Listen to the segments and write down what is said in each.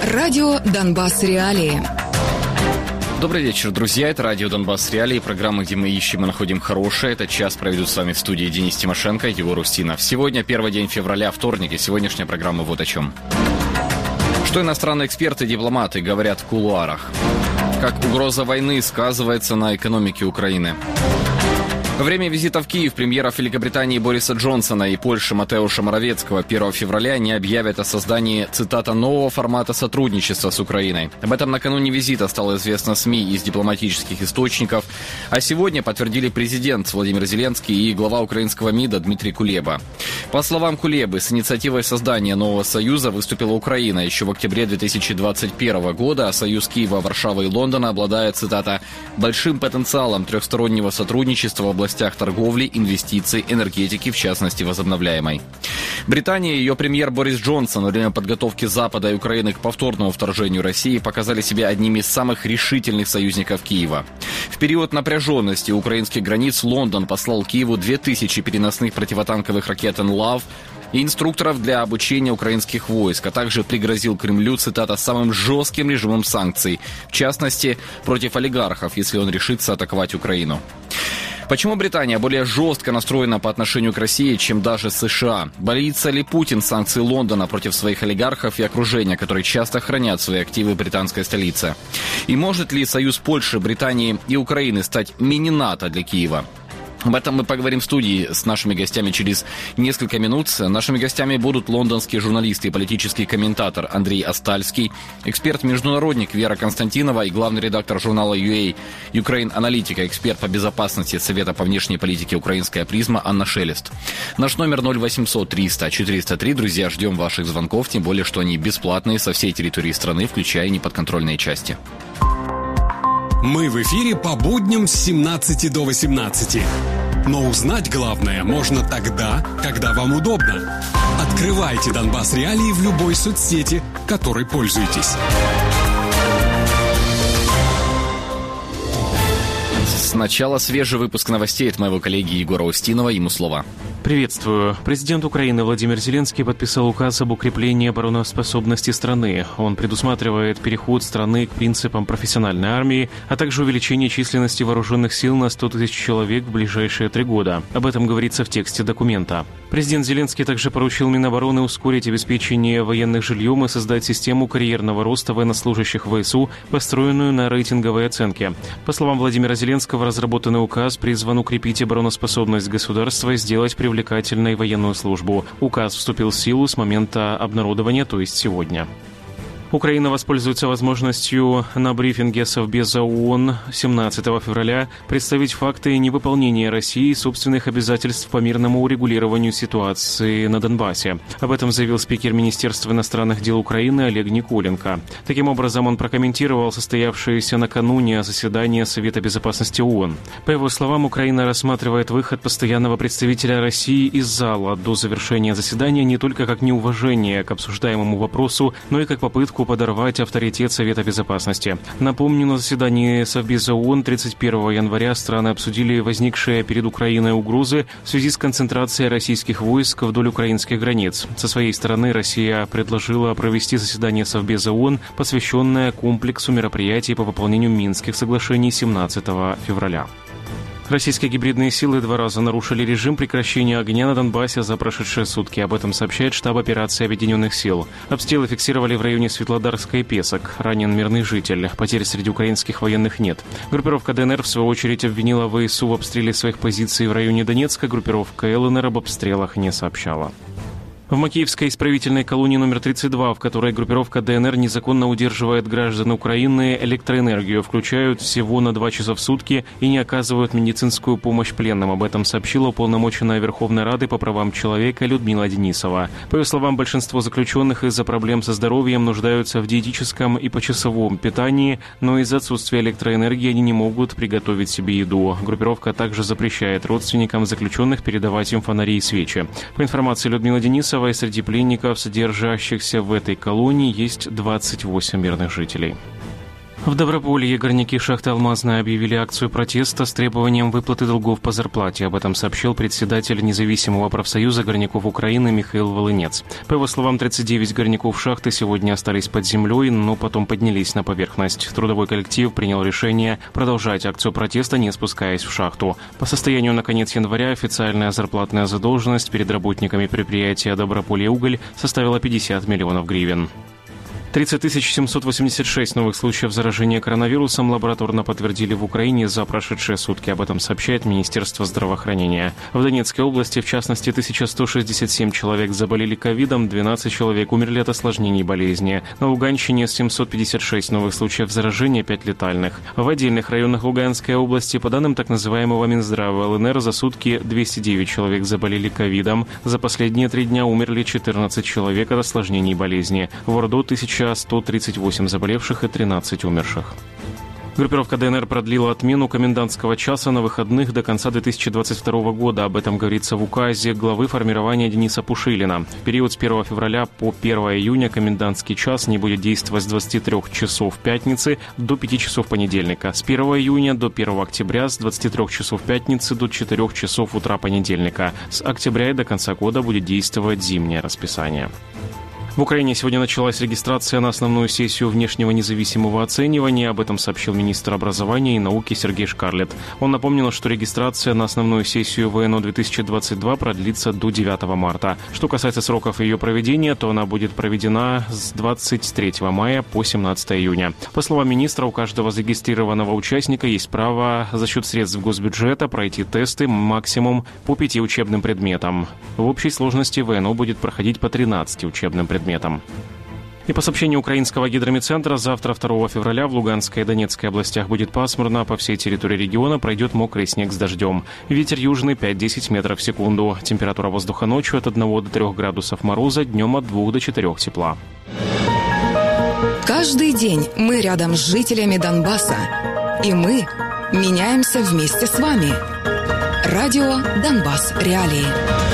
Радио «Донбасс. Реалии». Добрый вечер, друзья. Это радио «Донбасс. Реалии», программа, где мы ищем и находим хорошее. Этот час проведут с вами в студии Денис Тимошенко и Егор Устинов. Сегодня первый день февраля, вторник, и сегодняшняя программа вот о чем. Что иностранные эксперты и дипломаты говорят в кулуарах? Как угроза войны сказывается на экономике Украины? Во время визита в Киев премьеров Великобритании Бориса Джонсона и Польши Матеуша Моровецкого 1 февраля не объявят о создании, цитата, нового формата сотрудничества с Украиной. Об этом накануне визита стало известно СМИ из дипломатических источников, а сегодня подтвердили президент Владимир Зеленский и глава украинского МИДа Дмитрий Кулеба. По словам Кулебы, с инициативой создания нового союза выступила Украина еще в октябре 2021 года, а союз Киева, Варшавы и Лондона обладает, цитата, большим потенциалом трехстороннего сотрудничества в областях торговли, инвестиций, энергетики, в частности, возобновляемой. Британия и ее премьер Борис Джонсон во время подготовки Запада и Украины к повторному вторжению России показали себя одними из самых решительных союзников Киева. В период напряженности украинских границ Лондон послал Киеву 2000 переносных противотанковых ракет «Энлав» и инструкторов для обучения украинских войск, а также пригрозил Кремлю, цитата, самым жестким режимом санкций, в частности, против олигархов, если он решится атаковать Украину. Почему Британия более жестко настроена по отношению к России, чем даже США? Боится ли Путин санкций Лондона против своих олигархов и окружения, которые часто хранят свои активы в британской столице? И может ли союз Польши, Британии и Украины стать мини-НАТО для Киева? Об этом мы поговорим в студии с нашими гостями через несколько минут. Нашими гостями будут лондонские журналисты и политический комментатор Андрей Остальский, эксперт-международник Вера Константинова и главный редактор журнала UA Ukraine Аналитика, эксперт по безопасности Совета по внешней политике «Украинская призма» Анна Шелест. Наш номер 0800 300 403. Друзья, ждем ваших звонков, тем более, что они бесплатные со всей территории страны, включая неподконтрольные части. Мы в эфире по будням с 17 до 18. Но узнать главное можно тогда, когда вам удобно. Открывайте «Донбасс. Реалии» в любой соцсети, которой пользуетесь. Сначала свежий выпуск новостей от моего коллеги Егора Устинова. Ему слово. Приветствую. Президент Украины Владимир Зеленский подписал указ об укреплении обороноспособности страны. Он предусматривает переход страны к принципам профессиональной армии, а также увеличение численности вооруженных сил на 100 тысяч человек в ближайшие 3 года. Об этом говорится в тексте документа. Президент Зеленский также поручил Минобороны ускорить обеспечение военных жильем и создать систему карьерного роста военнослужащих ВСУ, построенную на рейтинговой оценке. По словам Владимира Зеленского, разработанный указ призван укрепить обороноспособность государства и сделать привлекательной военную службу. Указ вступил в силу с момента обнародования, то есть сегодня. Украина воспользуется возможностью на брифинге Совбеза ООН 17 февраля представить факты невыполнения Россией собственных обязательств по мирному урегулированию ситуации на Донбассе. Об этом заявил спикер Министерства иностранных дел Украины Олег Николенко. Таким образом, он прокомментировал состоявшееся накануне заседание Совета безопасности ООН. По его словам, Украина рассматривает выход постоянного представителя России из зала до завершения заседания не только как неуважение к обсуждаемому вопросу, но и как попытку подорвать авторитет Совета безопасности. Напомню, на заседании Совбеза ООН 31 января страны обсудили возникшие перед Украиной угрозы в связи с концентрацией российских войск вдоль украинских границ. Со своей стороны Россия предложила провести заседание Совбеза ООН, посвященное комплексу мероприятий по выполнению Минских соглашений 17 февраля. Российские гибридные силы 2 раза нарушили режим прекращения огня на Донбассе за прошедшие сутки. Об этом сообщает штаб операции Объединенных сил. Обстрелы фиксировали в районе Светлодарска и Песок. Ранен мирный житель. Потерь среди украинских военных нет. Группировка ДНР, в свою очередь, обвинила ВСУ в обстреле своих позиций в районе Донецка. Группировка ЛНР об обстрелах не сообщала. В Макеевской исправительной колонии номер 32, в которой группировка ДНР незаконно удерживает граждан Украины, электроэнергию включают всего на 2 часа в сутки и не оказывают медицинскую помощь пленным. Об этом сообщила уполномоченная Верховной Рады по правам человека Людмила Денисова. По ее словам, большинство заключенных из-за проблем со здоровьем нуждаются в диетическом и почасовом питании, но из-за отсутствия электроэнергии они не могут приготовить себе еду. Группировка также запрещает родственникам заключенных передавать им фонари и свечи. По информации Людмилы Денисовой, среди пленников, содержащихся в этой колонии, есть 28 мирных жителей. В Доброполье горняки шахты «Алмазная» объявили акцию протеста с требованием выплаты долгов по зарплате. Об этом сообщил председатель независимого профсоюза горняков Украины Михаил Волынец. По его словам, 39 горняков шахты сегодня остались под землей, но потом поднялись на поверхность. Трудовой коллектив принял решение продолжать акцию протеста, не спускаясь в шахту. По состоянию на конец января официальная зарплатная задолженность перед работниками предприятия «Доброполье-Уголь» составила 50 миллионов гривен. 30 786 новых случаев заражения коронавирусом лабораторно подтвердили в Украине за прошедшие сутки. Об этом сообщает Министерство здравоохранения. В Донецкой области, в частности, 1167 человек заболели ковидом, 12 человек умерли от осложнений болезни. На Луганщине 756 новых случаев заражения, 5 летальных. В отдельных районах Луганской области, по данным так называемого Минздрава ЛНР, за сутки 209 человек заболели ковидом. За последние 3 дня умерли 14 человек от осложнений болезни. В Орду 1138 заболевших и 13 умерших. Группировка ДНР продлила отмену комендантского часа на выходных до конца 2022 года. Об этом говорится в указе главы формирования Дениса Пушилина. В период с 1 февраля по 1 июня комендантский час не будет действовать с 23 часов пятницы до 5 часов понедельника. С 1 июня до 1 октября с 23 часов пятницы до 4 часов утра понедельника. С октября и до конца года будет действовать зимнее расписание. В Украине сегодня началась регистрация на основную сессию внешнего независимого оценивания. Об этом сообщил министр образования и науки Сергей Шкарлет. Он напомнил, что регистрация на основную сессию ВНО-2022 продлится до 9 марта. Что касается сроков ее проведения, то она будет проведена с 23 мая по 17 июня. По словам министра, у каждого зарегистрированного участника есть право за счет средств госбюджета пройти тесты максимум по 5 учебным предметам. В общей сложности ВНО будет проходить по 13 учебным предметам. И по сообщению украинского гидромедцентра, завтра, 2 февраля, в Луганской и Донецкой областях будет пасмурно. По всей территории региона пройдет мокрый снег с дождем. Ветер южный 5-10 метров в секунду. Температура воздуха ночью от 1 до 3 градусов мороза, днем от 2 до 4 тепла. Каждый день мы рядом с жителями Донбасса. И мы меняемся вместе с вами. Радио «Донбасс. Реалии».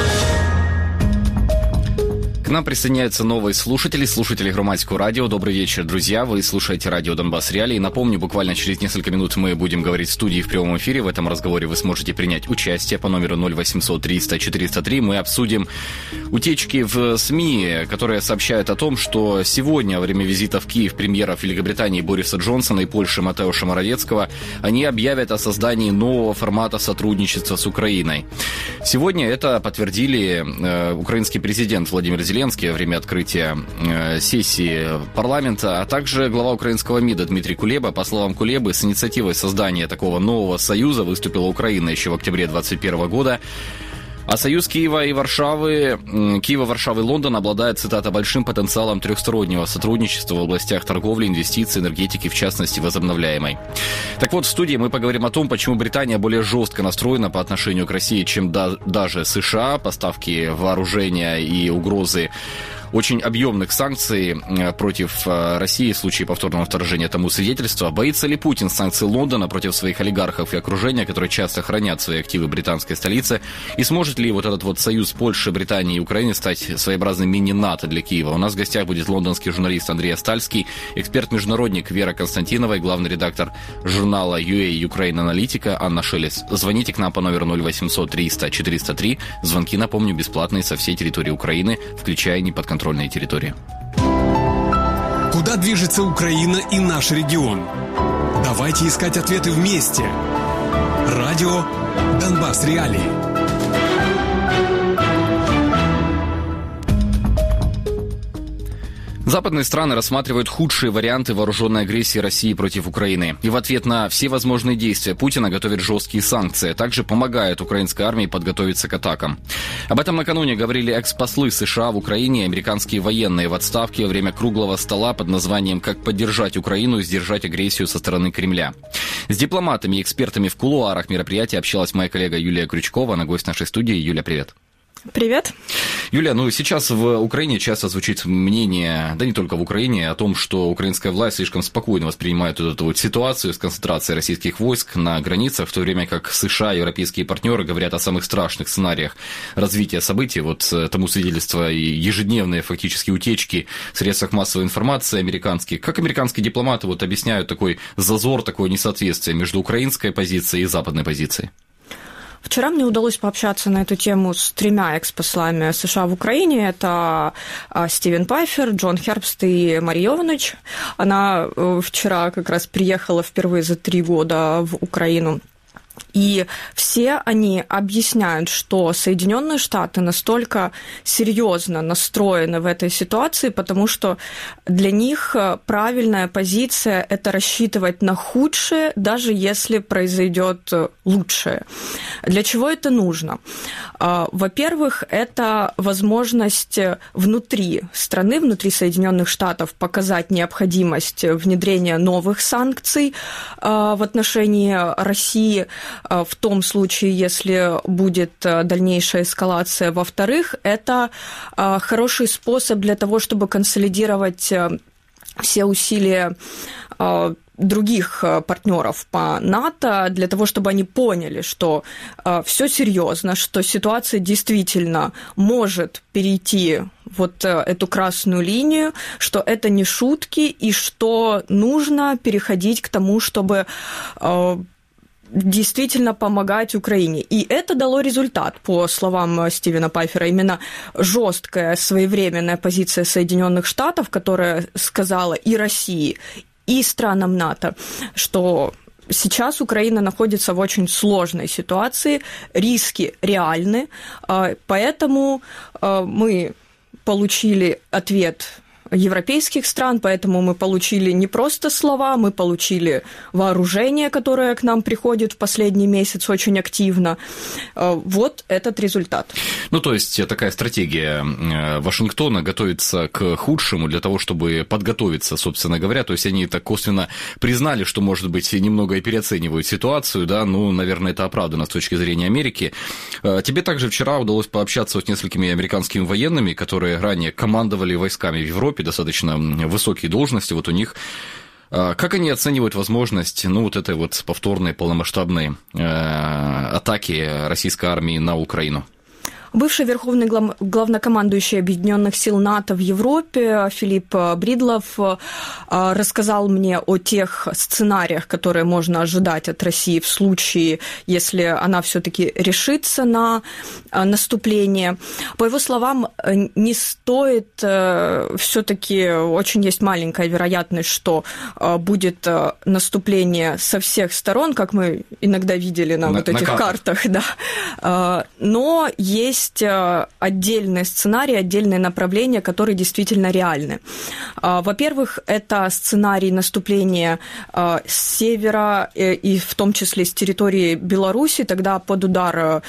К нам присоединяются новые слушатели Громадского радио. Добрый вечер, друзья. Вы слушаете радио «Донбасс Реалии». Напомню, буквально через несколько минут мы будем говорить в студии в прямом эфире. В этом разговоре вы сможете принять участие по номеру 0800 300 403. Мы обсудим утечки в СМИ, которые сообщают о том, что сегодня, во время визита в Киев премьеров Великобритании Бориса Джонсона и Польши Матеуша Моровецкого, они объявят о создании нового формата сотрудничества с Украиной. Сегодня это подтвердили украинский президент Владимир Зеленский во время открытия сессии парламента, а также глава украинского МИДа Дмитрий Кулеба. По словам Кулебы, с инициативой создания такого нового союза выступила Украина еще в октябре 2021 года. А союз Киева, Варшавы и Лондона обладает, цитата, большим потенциалом трехстороннего сотрудничества в областях торговли, инвестиций, энергетики, в частности, возобновляемой. Так вот, в студии мы поговорим о том, почему Британия более жестко настроена по отношению к России, чем даже США. Поставки вооружения и угрозы очень объемных санкций против России в случае повторного вторжения тому свидетельство. Боится ли Путин санкций Лондона против своих олигархов и окружения, которые часто хранят свои активы в британской столице? И сможет ли вот этот вот союз Польши, Британии и Украины стать своеобразным мини-НАТО для Киева? У нас в гостях будет лондонский журналист Андрей Остальский, эксперт-международник Вера Константинова и главный редактор журнала UA Ukraine Аналитика Анна Шелес. Звоните к нам по номеру 0800 300 403. Звонки, напомню, бесплатные со всей территории Украины, включая неподконтрольные территории. Куда движется Украина и наш регион? Давайте искать ответы вместе. Радио «Донбасс Реалии». Западные страны рассматривают худшие варианты вооруженной агрессии России против Украины. И в ответ на все возможные действия Путина готовят жесткие санкции, а также помогают украинской армии подготовиться к атакам. Об этом накануне говорили экс-послы США в Украине и американские военные в отставке во время круглого стола под названием «Как поддержать Украину и сдержать агрессию со стороны Кремля». С дипломатами и экспертами в кулуарах мероприятия общалась моя коллега Юлия Крючкова, она гость нашей студии. Юля, привет. Привет. Юлия, ну сейчас в Украине часто звучит мнение, да не только в Украине, о том, что украинская власть слишком спокойно воспринимает вот эту вот ситуацию с концентрацией российских войск на границах, в то время как США и европейские партнеры говорят о самых страшных сценариях развития событий. Вот тому свидетельство и ежедневные фактически утечки в средствах массовой информации американских. Как американские дипломаты вот объясняют такой зазор, такое несоответствие между украинской позицией и западной позицией? Вчера мне удалось пообщаться на эту тему с 3 экс-послами США в Украине. Это Стивен Пайфер, Джон Хербст и Мария Йованович. Она вчера как раз приехала впервые за 3 года в Украину. И все они объясняют, что Соединенные Штаты настолько серьезно настроены в этой ситуации, потому что для них правильная позиция – это рассчитывать на худшее, даже если произойдет лучшее. Для чего это нужно? Во-первых, это возможность внутри страны, внутри Соединенных Штатов показать необходимость внедрения новых санкций в отношении России, в том случае, если будет дальнейшая эскалация. Во-вторых, это хороший способ для того, чтобы консолидировать все усилия других партнеров по НАТО, для того, чтобы они поняли, что все серьезно, что ситуация действительно может перейти вот эту красную линию, что это не шутки, и что нужно переходить к тому, чтобы действительно помогать Украине. И это дало результат, по словам Стивена Пайфера. Именно жесткая, своевременная позиция Соединенных Штатов, которая сказала и России, и странам НАТО, что сейчас Украина находится в очень сложной ситуации, риски реальны, поэтому мы получили ответ европейских стран, поэтому мы получили не просто слова, мы получили вооружение, которое к нам приходит в последний месяц очень активно. Вот этот результат. Ну, то есть такая стратегия Вашингтона готовится к худшему для того, чтобы подготовиться, собственно говоря. То есть они так косвенно признали, что, может быть, немного и переоценивают ситуацию, да, ну, наверное, это оправдано с точки зрения Америки. Тебе также вчера удалось пообщаться с несколькими американскими военными, которые ранее командовали войсками в Европе, достаточно высокие должности, вот у них. Как они оценивают возможность, ну, вот этой вот повторной полномасштабной атаки российской армии на Украину? Бывший верховный главнокомандующий Объединенных сил НАТО в Европе Филипп Бридлов рассказал мне о тех сценариях, которые можно ожидать от России в случае, если она все-таки решится на наступление. По его словам, не стоит, все-таки очень есть маленькая вероятность, что будет наступление со всех сторон, как мы иногда видели на вот этих картах, да. Но есть отдельные сценарии, отдельные направления, которые действительно реальны. Во-первых, это сценарий наступления с севера и в том числе с территории Беларуси, тогда под удар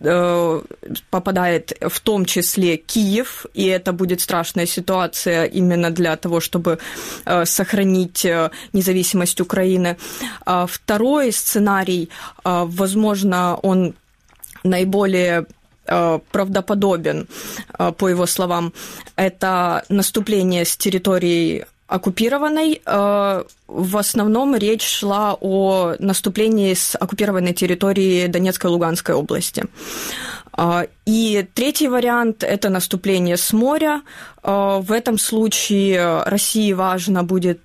попадает в том числе Киев, и это будет страшная ситуация именно для того, чтобы сохранить независимость Украины. Второй сценарий, возможно, он наиболее правдоподобен, по его словам, это наступление с территории оккупированной. В основном речь шла о наступлении с оккупированной территории Донецкой и Луганской области. И третий вариант – это наступление с моря. В этом случае России важно будет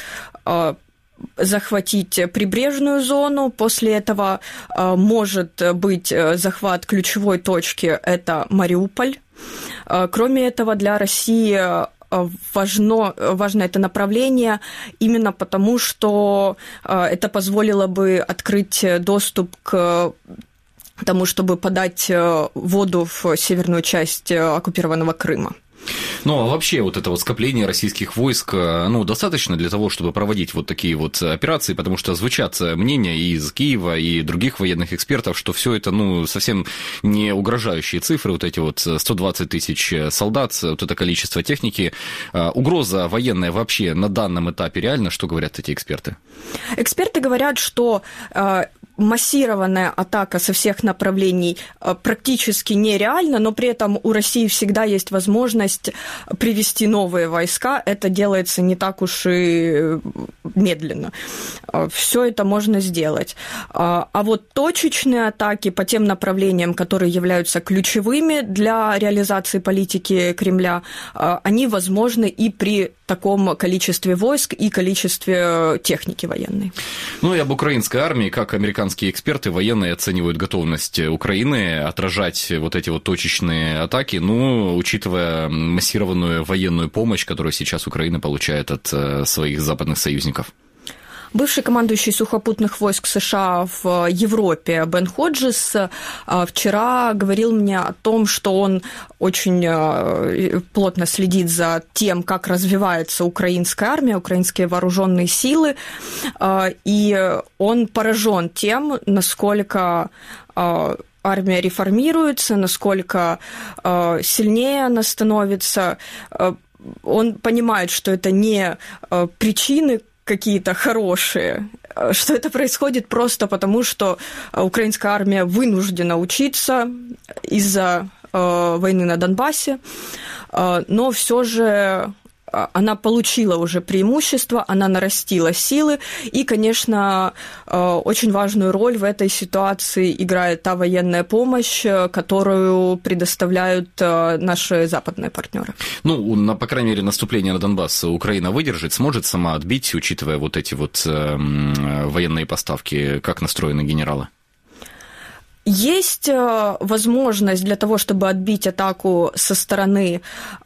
захватить прибрежную зону. После этого может быть захват ключевой точки – это Мариуполь. Кроме этого, для России важно это направление именно потому, что это позволило бы открыть доступ к тому, чтобы подать воду в северную часть оккупированного Крыма. Ну, а вообще вот это вот скопление российских войск, ну, достаточно для того, чтобы проводить вот такие вот операции, потому что звучат мнения и из Киева, и других военных экспертов, что все это, ну, совсем не угрожающие цифры, вот эти вот 120 тысяч солдат, вот это количество техники. Угроза военная вообще на данном этапе реально, что говорят эти эксперты? Эксперты говорят, что массированная атака со всех направлений практически нереальна, но при этом у России всегда есть возможность привести новые войска. Это делается не так уж и медленно. Все это можно сделать. А вот точечные атаки по тем направлениям, которые являются ключевыми для реализации политики Кремля, они возможны и при таком количестве войск и количестве техники военной. Ну и об украинской армии, как американские эксперты, военные оценивают готовность Украины отражать вот эти вот точечные атаки, ну, учитывая массированную военную помощь, которую сейчас Украина получает от своих западных союзников. Бывший командующий сухопутных войск США в Европе Бен Ходжес вчера говорил мне о том, что он очень плотно следит за тем, как развивается украинская армия, украинские вооруженные силы, и он поражен тем, насколько армия реформируется, насколько сильнее она становится. Он понимает, что это не причины какие-то хорошие, что это происходит просто потому, что украинская армия вынуждена учиться из-за войны на Донбассе, но все же она получила уже преимущество, она нарастила силы, и, конечно, очень важную роль в этой ситуации играет та военная помощь, которую предоставляют наши западные партнеры. Ну, по крайней мере, наступление на Донбасс Украина выдержит, сможет сама отбить, учитывая вот эти вот военные поставки, как настроены генералы? Есть возможность для того, чтобы отбить атаку со стороны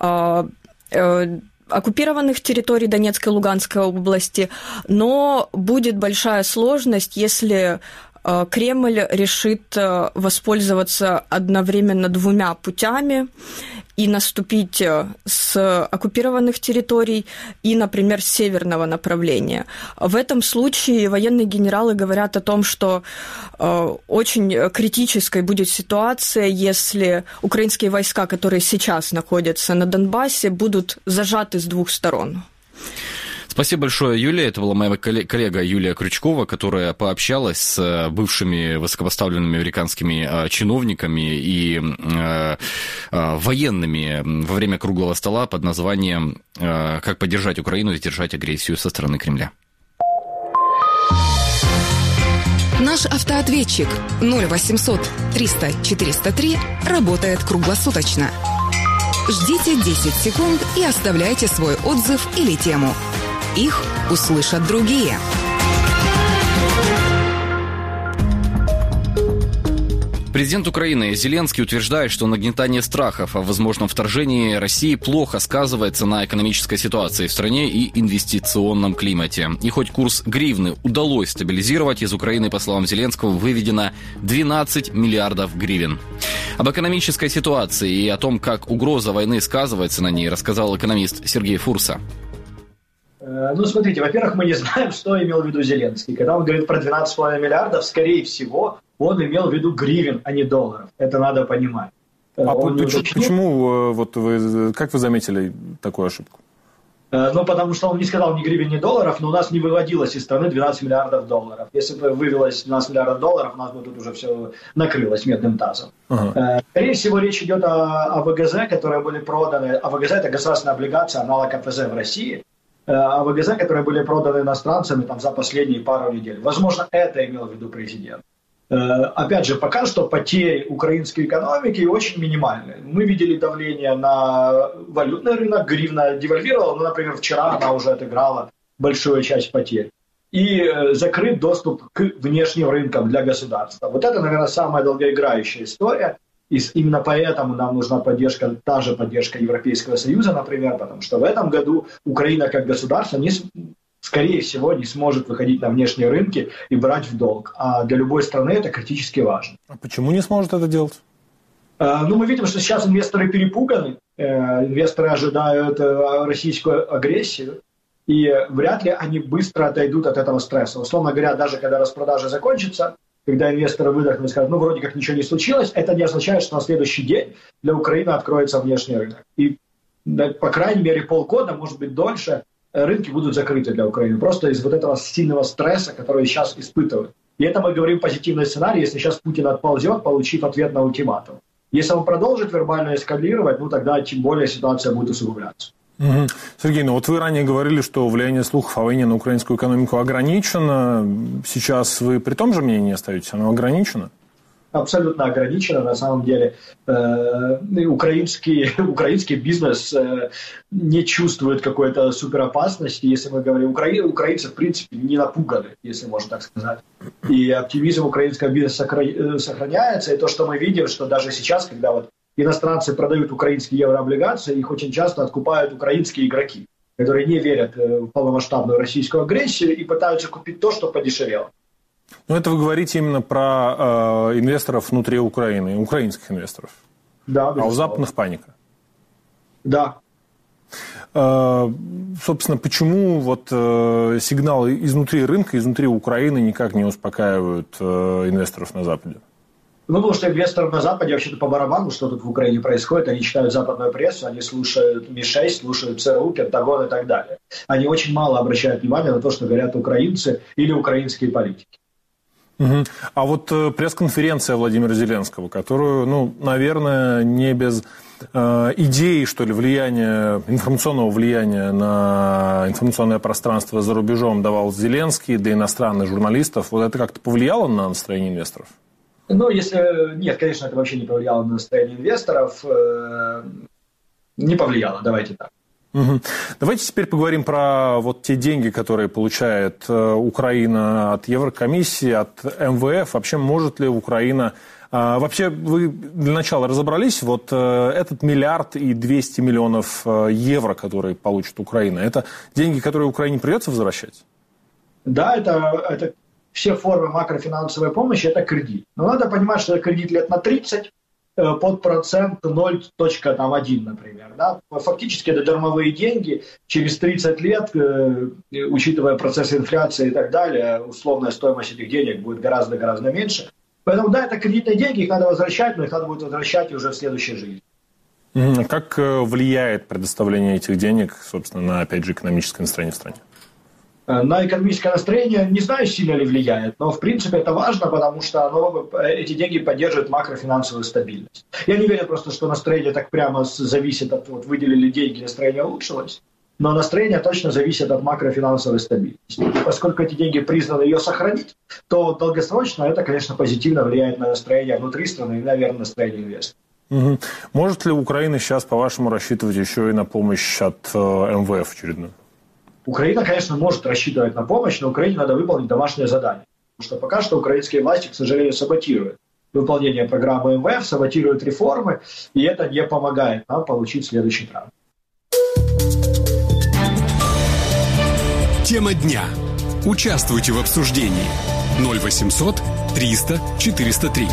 оккупированных территорий Донецкой и Луганской области, но будет большая сложность, если Кремль решит воспользоваться одновременно двумя путями и наступить с оккупированных территорий и, например, с северного направления. В этом случае военные генералы говорят о том, что очень критической будет ситуация, если украинские войска, которые сейчас находятся на Донбассе, будут зажаты с двух сторон. Спасибо большое, Юлия. Это была моя коллега Юлия Крючкова, которая пообщалась с бывшими высокопоставленными американскими чиновниками и военными во время круглого стола под названием «Как поддержать Украину и сдержать агрессию со стороны Кремля». Наш автоответчик 0800 300 403 работает круглосуточно. Ждите 10 секунд и оставляйте свой отзыв или тему. Их услышат другие. Президент Украины Зеленский утверждает, что нагнетание страхов о возможном вторжении России плохо сказывается на экономической ситуации в стране и инвестиционном климате. И хоть курс гривны удалось стабилизировать, из Украины, по словам Зеленского, выведено 12 миллиардов гривен. Об экономической ситуации и о том, как угроза войны сказывается на ней, рассказал экономист Сергей Фурса. Ну, смотрите, во-первых, мы не знаем, что имел в виду Зеленский. Когда он говорит про 12,5 миллиардов, скорее всего, он имел в виду гривен, а не долларов. Это надо понимать. Почему, вот вы, как вы заметили такую ошибку? Ну, потому что он не сказал ни гривен, ни долларов, но у нас не выводилось из страны 12 миллиардов долларов. Если бы вывелось 12 миллиардов долларов, у нас бы тут уже все накрылось медным тазом. Скорее всего, речь идет о ВГЗ, которые были проданы. А ВГЗ – это государственная облигация, аналог КПЗ в России. О ВГЗ, которые были проданы иностранцами там, за последние пару недель. Возможно, это имел в виду президент. Опять же, пока что потери украинской экономики очень минимальные. Мы видели давление на валютный рынок, гривна девальвировала, ну, например, вчера она уже отыграла большую часть потерь. И закрыт доступ к внешним рынкам для государства. Вот это, наверное, самая долгоиграющая история. И именно поэтому нам нужна поддержка, та же поддержка Европейского Союза, например, потому что в этом году Украина как государство, скорее всего, не сможет выходить на внешние рынки и брать в долг. А для любой страны это критически важно. А почему не сможет это делать? Ну, мы видим, что сейчас инвесторы перепуганы, инвесторы ожидают российскую агрессию, и вряд ли они быстро отойдут от этого стресса. Условно говоря, даже когда распродажа закончится, когда инвесторы выдохнут и скажут, ну, вроде как ничего не случилось, это не означает, что на следующий день для Украины откроется внешний рынок. И, по крайней мере, полгода, может быть, дольше, рынки будут закрыты для Украины. Просто из вот этого сильного стресса, который сейчас испытывают. И это мы говорим позитивный сценарий, если сейчас Путин отползет, получив ответ на ультиматум. Если он продолжит вербально эскалировать, тогда тем более ситуация будет усугубляться. Угу. Сергей, вот вы ранее говорили, что влияние слухов о войне на украинскую экономику ограничено. Сейчас вы при том же мнении остаетесь? Оно ограничено? Абсолютно ограничено. На самом деле украинский бизнес не чувствует какой-то суперопасности. Если мы говорим, украинцы, в принципе, не напуганы, если можно так сказать. И оптимизм украинского бизнеса сохраняется. И то, что мы видим, что даже сейчас, когда иностранцы продают украинские еврооблигации, их очень часто откупают украинские игроки, которые не верят в полномасштабную российскую агрессию и пытаются купить то, что подешевело. Но это вы говорите именно про инвесторов внутри Украины, украинских инвесторов. Да, безусловно. А у западных паника. Да. Собственно, почему сигналы изнутри рынка, изнутри Украины никак не успокаивают инвесторов на Западе? Потому что инвесторам на Западе вообще-то по барабану, что тут в Украине происходит. Они читают западную прессу, они слушают Ми-6, слушают ЦРУ, Пентагон и так далее. Они очень мало обращают внимание на то, что говорят украинцы или украинские политики. Угу. А пресс-конференция Владимира Зеленского, которую, наверное, не без идеи, что ли, информационного влияния на информационное пространство за рубежом давал Зеленский для иностранных журналистов, это как-то повлияло на настроение инвесторов? Нет, конечно, это вообще не повлияло на настроение инвесторов. Не повлияло, давайте так. Угу. Давайте теперь поговорим про те деньги, которые получает Украина от Еврокомиссии, от МВФ. Вообще, может ли Украина... Вообще, вы для начала разобрались, этот 1 миллиард и 200 миллионов евро, которые получит Украина, это деньги, которые Украине придется возвращать? Да, это все формы макрофинансовой помощи, это кредит. Но надо понимать, что это кредит лет на 30, под процент 0,1, например. Да? Фактически это дармовые деньги. Через 30 лет, учитывая процесс инфляции и так далее, условная стоимость этих денег будет гораздо-гораздо меньше. Поэтому, да, это кредитные деньги, их надо возвращать, но их надо будет возвращать уже в следующей жизни. Как влияет предоставление этих денег, собственно, на, опять же, экономическое настроение в стране? На экономическое настроение не знаю, сильно ли влияет, но в принципе это важно, потому что эти деньги поддерживают макрофинансовую стабильность. Я не верю просто, что настроение так прямо зависит от выделили деньги, настроение улучшилось, но настроение точно зависит от макрофинансовой стабильности. И поскольку эти деньги признаны ее сохранить, то долгосрочно это, конечно, позитивно влияет на настроение внутри страны и, наверное, настроение инвесторов. Угу. Может ли Украина сейчас, по-вашему, рассчитывать еще и на помощь от МВФ очередную? Украина, конечно, может рассчитывать на помощь, но Украине надо выполнить домашнее задание. Потому что пока что украинские власти, к сожалению, саботируют выполнение программы МВФ, саботируют реформы, и это не помогает нам получить следующий раунд. Тема дня. Участвуйте в обсуждении. 0800 300 403.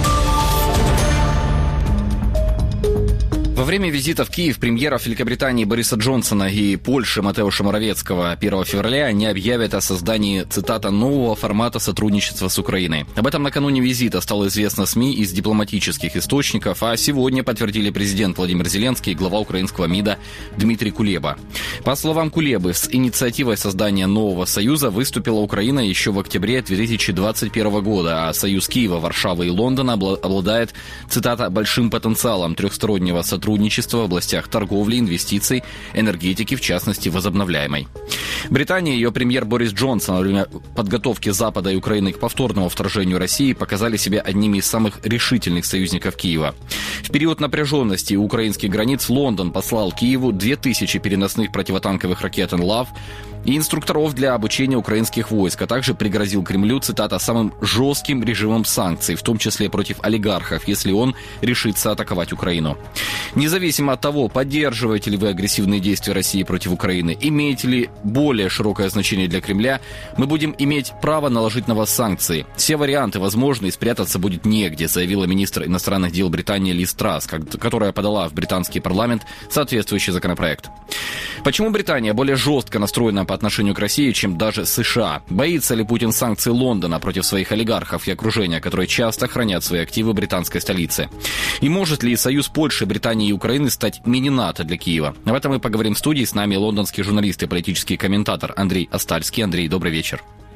Во время визита в Киев премьеров Великобритании Бориса Джонсона и Польши Матеуша Моровецкого 1 февраля они объявят о создании, цитата, «нового формата сотрудничества с Украиной». Об этом накануне визита стало известно СМИ из дипломатических источников, а сегодня подтвердили президент Владимир Зеленский и глава украинского МИДа Дмитрий Кулеба. По словам Кулебы, с инициативой создания нового союза выступила Украина еще в октябре 2021 года, а союз Киева, Варшавы и Лондона обладает, цитата, «большим потенциалом трехстороннего сотрудничества в областях торговли, инвестиций, энергетики, в частности, возобновляемой». Британия и ее премьер Борис Джонсон во время подготовки Запада и Украины к повторному вторжению России показали себя одними из самых решительных союзников Киева. В период напряженности у украинских границ Лондон послал Киеву 2000 переносных противотанковых ракет «Энлав» и инструкторов для обучения украинских войск, а также пригрозил Кремлю, цитата, «самым жестким режимом санкций, в том числе против олигархов, если он решится атаковать Украину». Независимо от того, поддерживаете ли вы агрессивные действия России против Украины, имеете ли более широкое значение для Кремля, мы будем иметь право наложить на вас санкции. Все варианты возможны, и спрятаться будет негде, заявила министр иностранных дел Британии Лиз Трасс, которая подала в британский парламент соответствующий законопроект. Почему Британия более жестко настроена по отношению к России, чем даже США? Боится ли Путин санкций Лондона против своих олигархов и окружения, которые часто хранят свои активы в британской столице? И может ли союз Польши, Британии и Украины стать мини-НАТО для Киева? Об этом мы поговорим в студии. С нами лондонский журналист и политический комментатор Андрей Остальский. Андрей, добрый вечер.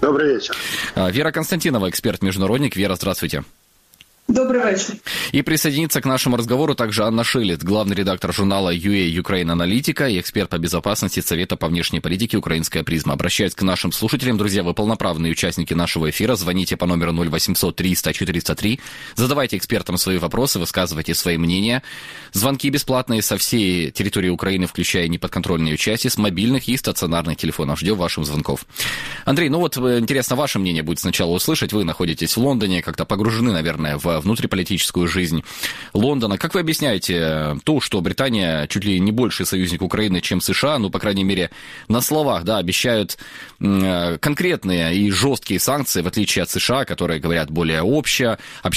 Добрый вечер. Вера Константинова, эксперт-международник. Вера, здравствуйте. Добрый вечер. И присоединится к нашему разговору также Анна Шилет, главный редактор журнала UA Ukraine Аналитика и эксперт по безопасности Совета по внешней политике «Украинская призма». Обращаюсь к нашим слушателям. Друзья, вы полноправные участники нашего эфира. Звоните по номеру 0800 300 403. Задавайте экспертам свои вопросы, высказывайте свои мнения. Звонки бесплатные со всей территории Украины, включая неподконтрольные части, с мобильных и стационарных телефонов. Ждем ваших звонков. Андрей, интересно, ваше мнение будет сначала услышать. Вы находитесь в Лондоне, как-то погружены, наверное, в внутриполитическую жизнь Лондона. Как вы объясняете то, что Британия чуть ли не больший союзник Украины, чем США, по крайней мере, на словах, обещают конкретные и жесткие санкции, в отличие от США, которые говорят более общо,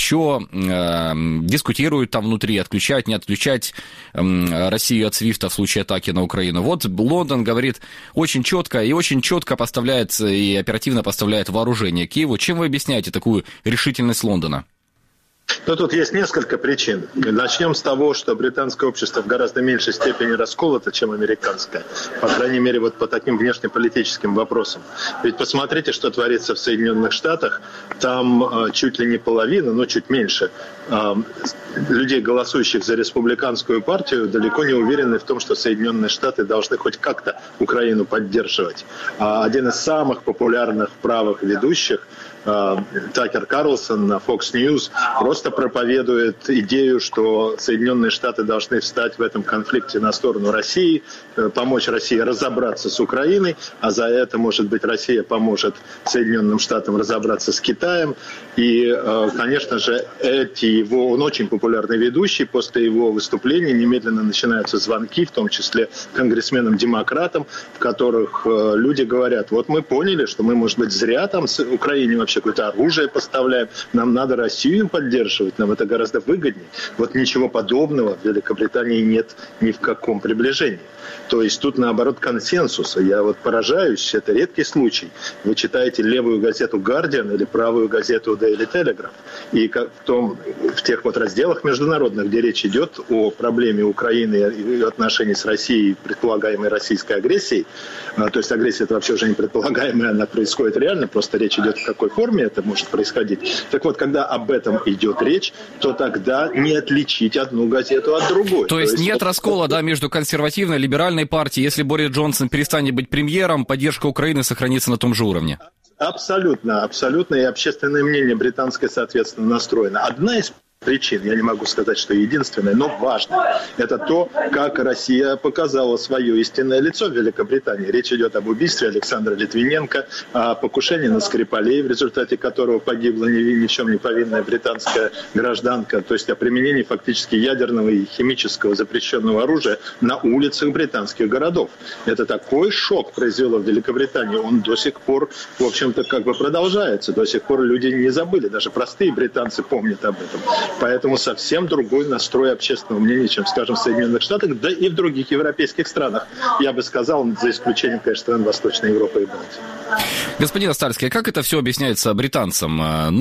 дискутируют там внутри, отключать, не отключать Россию от СВИФТа в случае атаки на Украину. Вот Лондон говорит очень четко поставляет и оперативно поставляет вооружение Киеву. Чем вы объясняете такую решительность Лондона? Тут есть несколько причин. Начнем с того, что британское общество в гораздо меньшей степени расколото, чем американское. По крайней мере, по таким внешнеполитическим вопросам. Ведь посмотрите, что творится в Соединенных Штатах. Там чуть ли не половина, чуть меньше, людей, голосующих за республиканскую партию, далеко не уверены в том, что Соединенные Штаты должны хоть как-то Украину поддерживать. Один из самых популярных правых ведущих, Такер Карлсон на Fox News, просто проповедует идею, что Соединенные Штаты должны встать в этом конфликте на сторону России, помочь России разобраться с Украиной, а за это, может быть, Россия поможет Соединенным Штатам разобраться с Китаем. И, конечно же, он очень популярный ведущий, после его выступления немедленно начинаются звонки, в том числе конгрессменам-демократам, в которых люди говорят: вот мы поняли, что мы, может быть, зря там с Украине вообще какое-то оружие поставляем, нам надо Россию поддерживать, нам это гораздо выгоднее. Вот ничего подобного в Великобритании нет ни в каком приближении. То есть тут, наоборот, консенсуса. Я поражаюсь, это редкий случай. Вы читаете левую газету «Guardian» или правую газету «Daily Telegraph», и в тех разделах международных, где речь идет о проблеме Украины и отношений с Россией, предполагаемой российской агрессией, то есть агрессия это вообще уже не предполагаемая, она происходит реально, просто речь идет, в какой форме это может происходить. Так вот, когда об этом идет речь, то тогда не отличить одну газету от другой. То есть нет раскола, между консервативной и либеральной партией. Если Борис Джонсон перестанет быть премьером, поддержка Украины сохранится на том же уровне? Абсолютно. И общественное мнение британское, соответственно, настроено. Одна из причин, я не могу сказать, что единственная, но важная, это то, как Россия показала свое истинное лицо в Великобритании. Речь идет об убийстве Александра Литвиненко, о покушении на Скрипалей, в результате которого погибла ни в чем не повинная британская гражданка, то есть о применении фактически ядерного и химического запрещенного оружия на улицах британских городов. Это такой шок произвело в Великобритании, он до сих пор, в общем-то, продолжается. До сих пор люди не забыли, даже простые британцы помнят об этом. Поэтому совсем другой настрой общественного мнения, чем, скажем, в Соединенных Штатах, да и в других европейских странах. Я бы сказал, за исключением, конечно, стран Восточной Европы и Балтии. Господин Остальский, как это все объясняется британцам?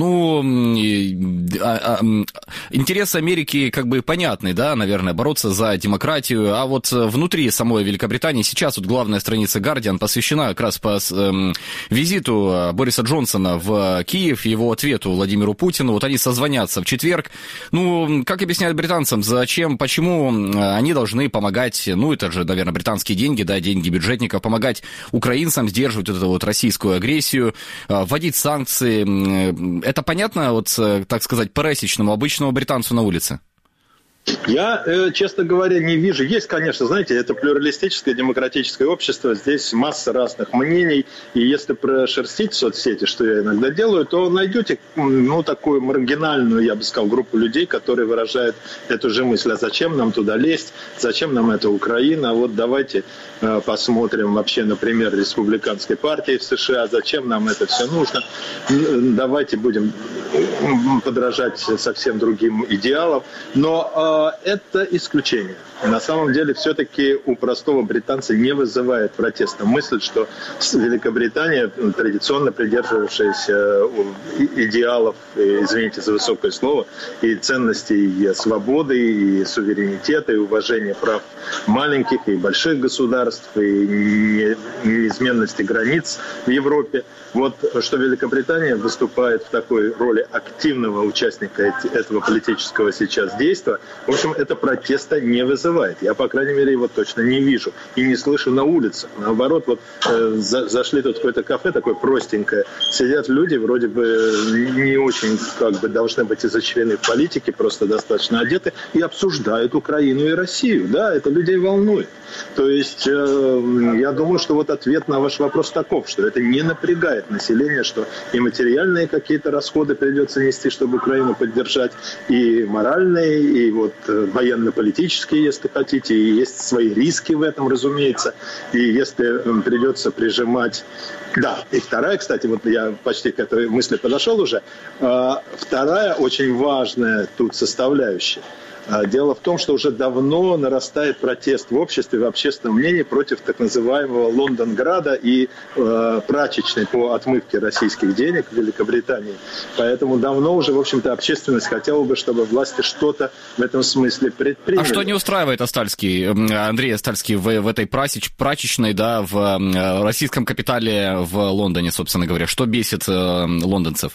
Интересы Америки понятны, наверное, бороться за демократию, а внутри самой Великобритании сейчас главная страница Guardian посвящена как раз визиту Бориса Джонсона в Киев, его ответу Владимиру Путину. Они созвонятся в четверг. Как объясняют британцам, почему они должны помогать, это же, наверное, британские деньги, деньги бюджетников, помогать украинцам сдерживать эту российскую агрессию, вводить санкции. Это понятно, так сказать, пересечному, обычному британцу на улице? Я, честно говоря, не вижу. Есть, конечно, знаете, это плюралистическое демократическое общество, здесь масса разных мнений, и если прошерстить соцсети, что я иногда делаю, то найдете, такую маргинальную, я бы сказал, группу людей, которые выражают эту же мысль: а зачем нам туда лезть, зачем нам эта Украина, давайте посмотрим вообще, например, республиканской партии в США, зачем нам это все нужно, давайте будем подражать совсем другим идеалам, но это исключение. на самом деле все-таки у простого британца не вызывает протеста мысль, что Великобритания, традиционно придерживавшаяся идеалов, извините за высокое слово, и ценностей и свободы, и суверенитета, и уважения прав маленьких и больших государств, и неизменности границ в Европе. Вот что Великобритания выступает в такой роли активного участника этого политического сейчас действия, в общем, это протеста не вызывает. Я, по крайней мере, его точно не вижу и не слышу на улице. Наоборот, вот зашли тут в какое-то кафе такое простенькое, сидят люди, вроде бы не очень должны быть изощрены в политике, просто достаточно одеты, и обсуждают Украину и Россию. Да, это людей волнует. То есть я думаю, что вот ответ на ваш вопрос таков, что это не напрягает население, что и материальные какие-то расходы придется нести, чтобы Украину поддержать, и моральные, и вот военно-политические, если хотите, и есть свои риски в этом, разумеется. И если придется прижимать... Да, и вторая, кстати, вот я почти к этой мысли подошел уже, вторая очень важная тут составляющая. Дело в том, что уже давно нарастает протест в обществе, в общественном мнении против так называемого Лондонграда и прачечной по отмывке российских денег в Великобритании. Поэтому давно уже, в общем-то, общественность хотела бы, чтобы власти что-то в этом смысле предприняли. А что не устраивает Андрей Остальский в этой прачечной, да, в российском капитале в Лондоне, собственно говоря? Что бесит лондонцев?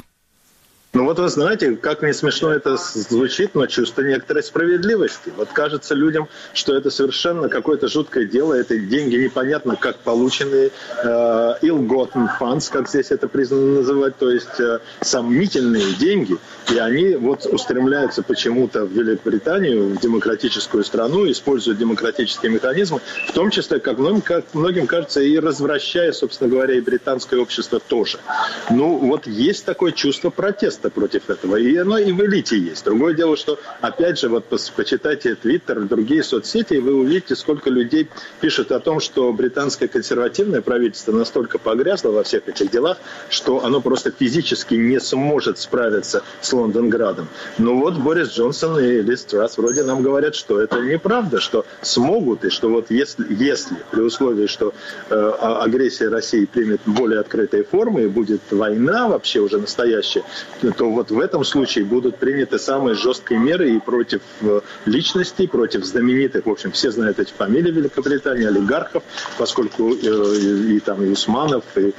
Ну вот вы знаете, как не смешно это звучит, но чувство некоторой справедливости. Вот кажется людям, что это совершенно какое-то жуткое дело, это деньги непонятно как полученные, ill-gotten funds, как здесь это признано называть, то есть сомнительные деньги, и они вот устремляются почему-то в Великобританию, в демократическую страну, используют демократические механизмы, в том числе, как многим кажется, и развращая, собственно говоря, и британское общество тоже. Ну вот есть такое чувство протеста против этого. И оно и в элите есть. Другое дело, что, опять же, вот почитайте Твиттер, другие соцсети, и вы увидите, сколько людей пишут о том, что британское консервативное правительство настолько погрязло во всех этих делах, что оно просто физически не сможет справиться с Лондонградом. Но вот Борис Джонсон и Лиз Трасс вроде нам говорят, что это неправда, что смогут, и что вот если при условии, что агрессия России примет более открытые формы и будет война вообще уже настоящая, то вот в этом случае будут приняты самые жесткие меры и против личностей, против знаменитых, в общем, все знают эти фамилии Великобритании, олигархов, поскольку и Усманов, и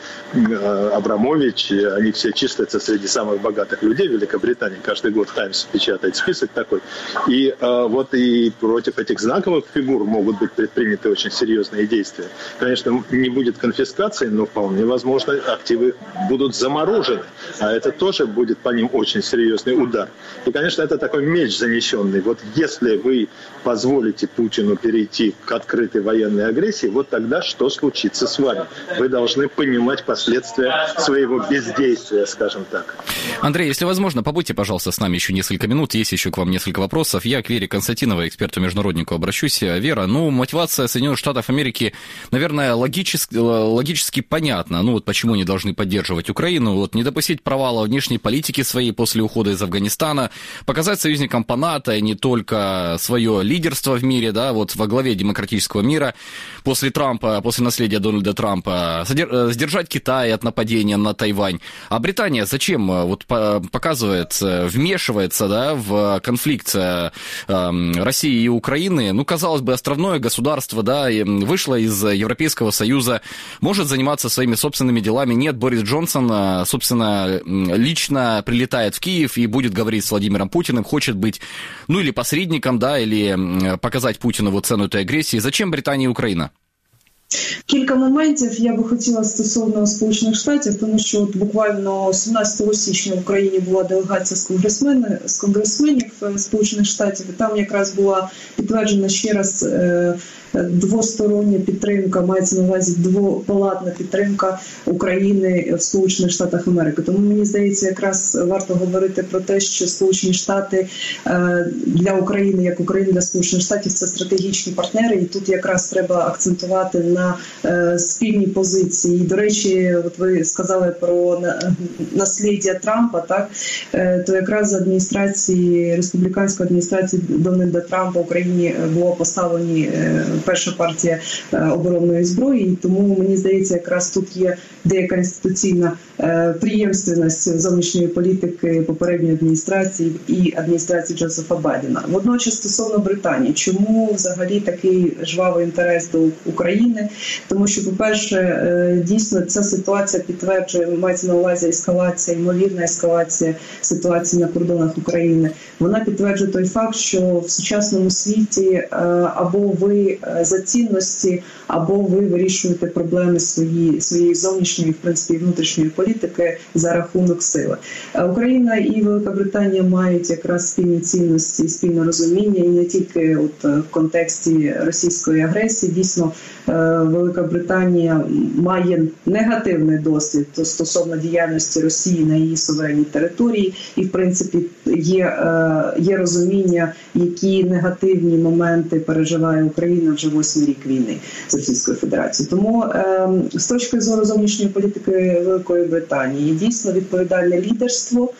Абрамович, они все числятся среди самых богатых людей Великобритании. Каждый год «Таймс» печатает список такой. И вот и против этих знаковых фигур могут быть предприняты очень серьезные действия. Конечно, не будет конфискации, но вполне возможно, активы будут заморожены. А это тоже будет по ним очень серьезный удар. И, конечно, это такой меч занесенный. Вот если вы позволите Путину перейти к открытой военной агрессии, вот тогда что случится с вами? Вы должны понимать последствия своего бездействия, скажем так. Андрей, если возможно, побудьте, пожалуйста, с нами еще несколько минут. Есть еще к вам несколько вопросов. Я к Вере Константиновой, эксперту-международнику, обращусь. Вера, мотивация Соединенных Штатов Америки, наверное, логически понятна. Вот почему они должны поддерживать Украину, вот не допустить провала внешней политики своей после ухода из Афганистана, показать союзникам по НАТО не только свое лидерство в мире, да, вот во главе демократического мира после наследия Дональда Трампа, сдержать Китай от нападения на Тайвань. А Британия зачем вот показывает, вмешивается, да, в конфликт России и Украины? Казалось бы, островное государство, да, вышло из Европейского Союза, может заниматься своими собственными делами. Нет, Борис Джонсон, собственно, лично прилетает в Киев и будет говорить с Владимиром Путиным, хочет быть, или посредником, да, или показати Путіну цену тієї агресії. Зачем Британія і Україна? Кілька моментів я би хотіла стосовно Сполучених Штатів, тому що буквально 17 січня в Україні була делегація з конгресменів Сполучених Штатів, і там якраз була підтверджена ще раз двостороння підтримка, мається на увазі двопалатна підтримка України в Сполучених Штатах Америки. Тому мені здається, якраз варто говорити про те, що Сполучені Штати для України, як Україна для Сполучених Штатів, це стратегічні партнери, і тут якраз треба акцентувати на на спільні позиції. І, до речі, от ви сказали про насліддя Трампа, так? То якраз з адміністрації, республіканської адміністрації Дональда Трампа в Україні була поставлені перша партія оборонної зброї, і тому, мені здається, якраз тут є деяка інституційна приємственність зовнішньої політики попередньої адміністрації і адміністрації Джозефа Байдена. Водночас, стосовно Британії, чому взагалі такий жвавий інтерес до України? Тому що, по-перше, дійсно ця ситуація підтверджує, мається на увазі ескалація, ймовірна ескалація ситуації на кордонах України. Вона підтверджує той факт, що в сучасному світі або ви за цінності, або ви вирішуєте проблеми своєї зовнішньої, в принципі, внутрішньої політики за рахунок сили. Україна і Велика Британія мають якраз спільні цінності, спільне розуміння, і не тільки в контексті російської агресії. Дійсно, Велика Британія має негативний досвід стосовно діяльності Росії на її суверенній території, і, в принципі, є розуміння, які негативні моменти переживає Україна вже 8-й рік війни з Російською Федерацією. Тому з точки зору зовнішньої політики Великої Британії дійсно відповідальне лідерство,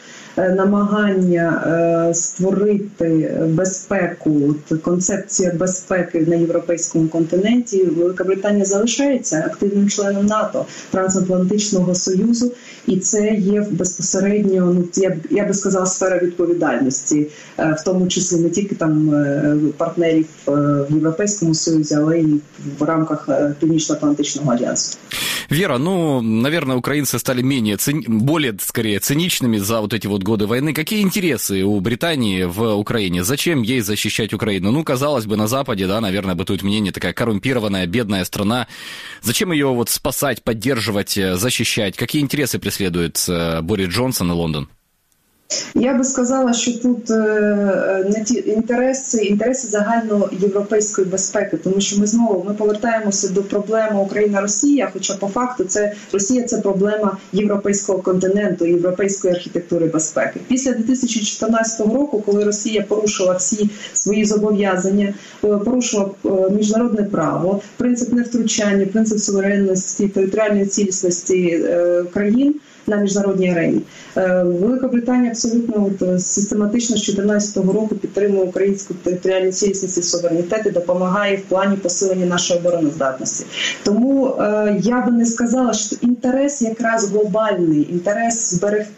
намагання створити безпеку, концепція безпеки на європейському континенті. Велика Британія залишається активним членом НАТО, Трансатлантичного Союзу, і це є безпосередньо, я би сказала, сфера відповідальності, в тому числі не тільки там партнерів в Європейському Союзі, але й в рамках Північно-Атлантичного альянсу. Вера, наверное, украинцы стали более, скорее, циничными за вот эти вот годы войны. Какие интересы у Британии в Украине? Зачем ей защищать Украину? Казалось бы, на Западе, да, наверное, бытует мнение, такая коррумпированная, бедная страна. Зачем ее вот спасать, поддерживать, защищать? Какие интересы преследует Борис Джонсон и Лондон? Я би сказала, що тут не ті інтереси загальноєвропейської безпеки, тому що ми повертаємося до проблеми Україна-Росія, хоча по факту Росія – це проблема європейського континенту, європейської архітектури безпеки. Після 2014 року, коли Росія порушила всі свої зобов'язання, порушила міжнародне право, принцип невтручання, принцип суверенності, територіальної цілісності країн на міжнародній арені. Велика Британія абсолютно систематично з 2014 року підтримує українську територіальну цілісність і суверенітет і допомагає в плані посилення нашої обороноздатності. Тому я би не сказала, що інтерес якраз глобальний, інтерес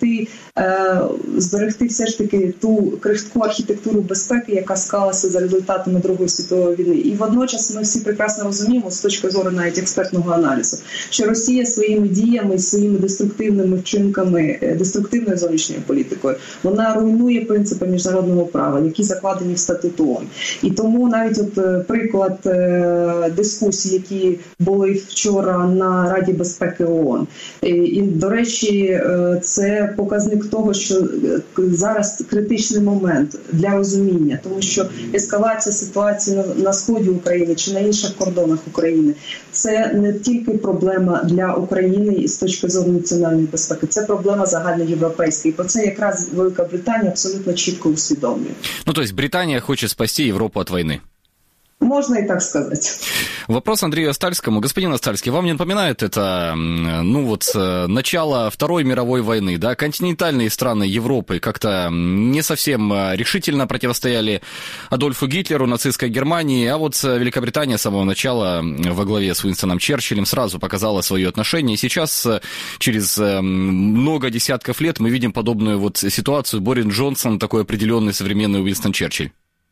зберегти все ж таки ту крихтку архітектуру безпеки, яка склалася за результатами Другої світової війни. І водночас ми всі прекрасно розуміємо, з точки зору навіть експертного аналізу, що Росія своїми діями, своїми деструктивними вчинками, деструктивною зовнішньою політикою, вона руйнує принципи міжнародного права, які закладені в статут ООН. І тому навіть приклад дискусій, які були вчора на Раді безпеки ООН. І, до речі, це показник того, що зараз критичний момент для розуміння, тому що ескалація ситуації на сході України чи на інших кордонах України – це не тільки проблема для України з точки зору національної безпеки, це проблема загальноєвропейська. І про це якраз Велика Британія абсолютно чітко усвідомлює. То есть Британия хочет спасти Европу от войны? Можно и так сказать. Вопрос Андрею Остальскому. Господин Остальский, вам не напоминает это, начало Второй мировой войны, да? Континентальные страны Европы как-то не совсем решительно противостояли Адольфу Гитлеру, нацистской Германии, а вот Великобритания с самого начала во главе с Уинстоном Черчиллем сразу показала свое отношение. И сейчас, через много десятков лет, мы видим подобную ситуацию. Борис Джонсон, такой определенный современный Уинстон Черчилль.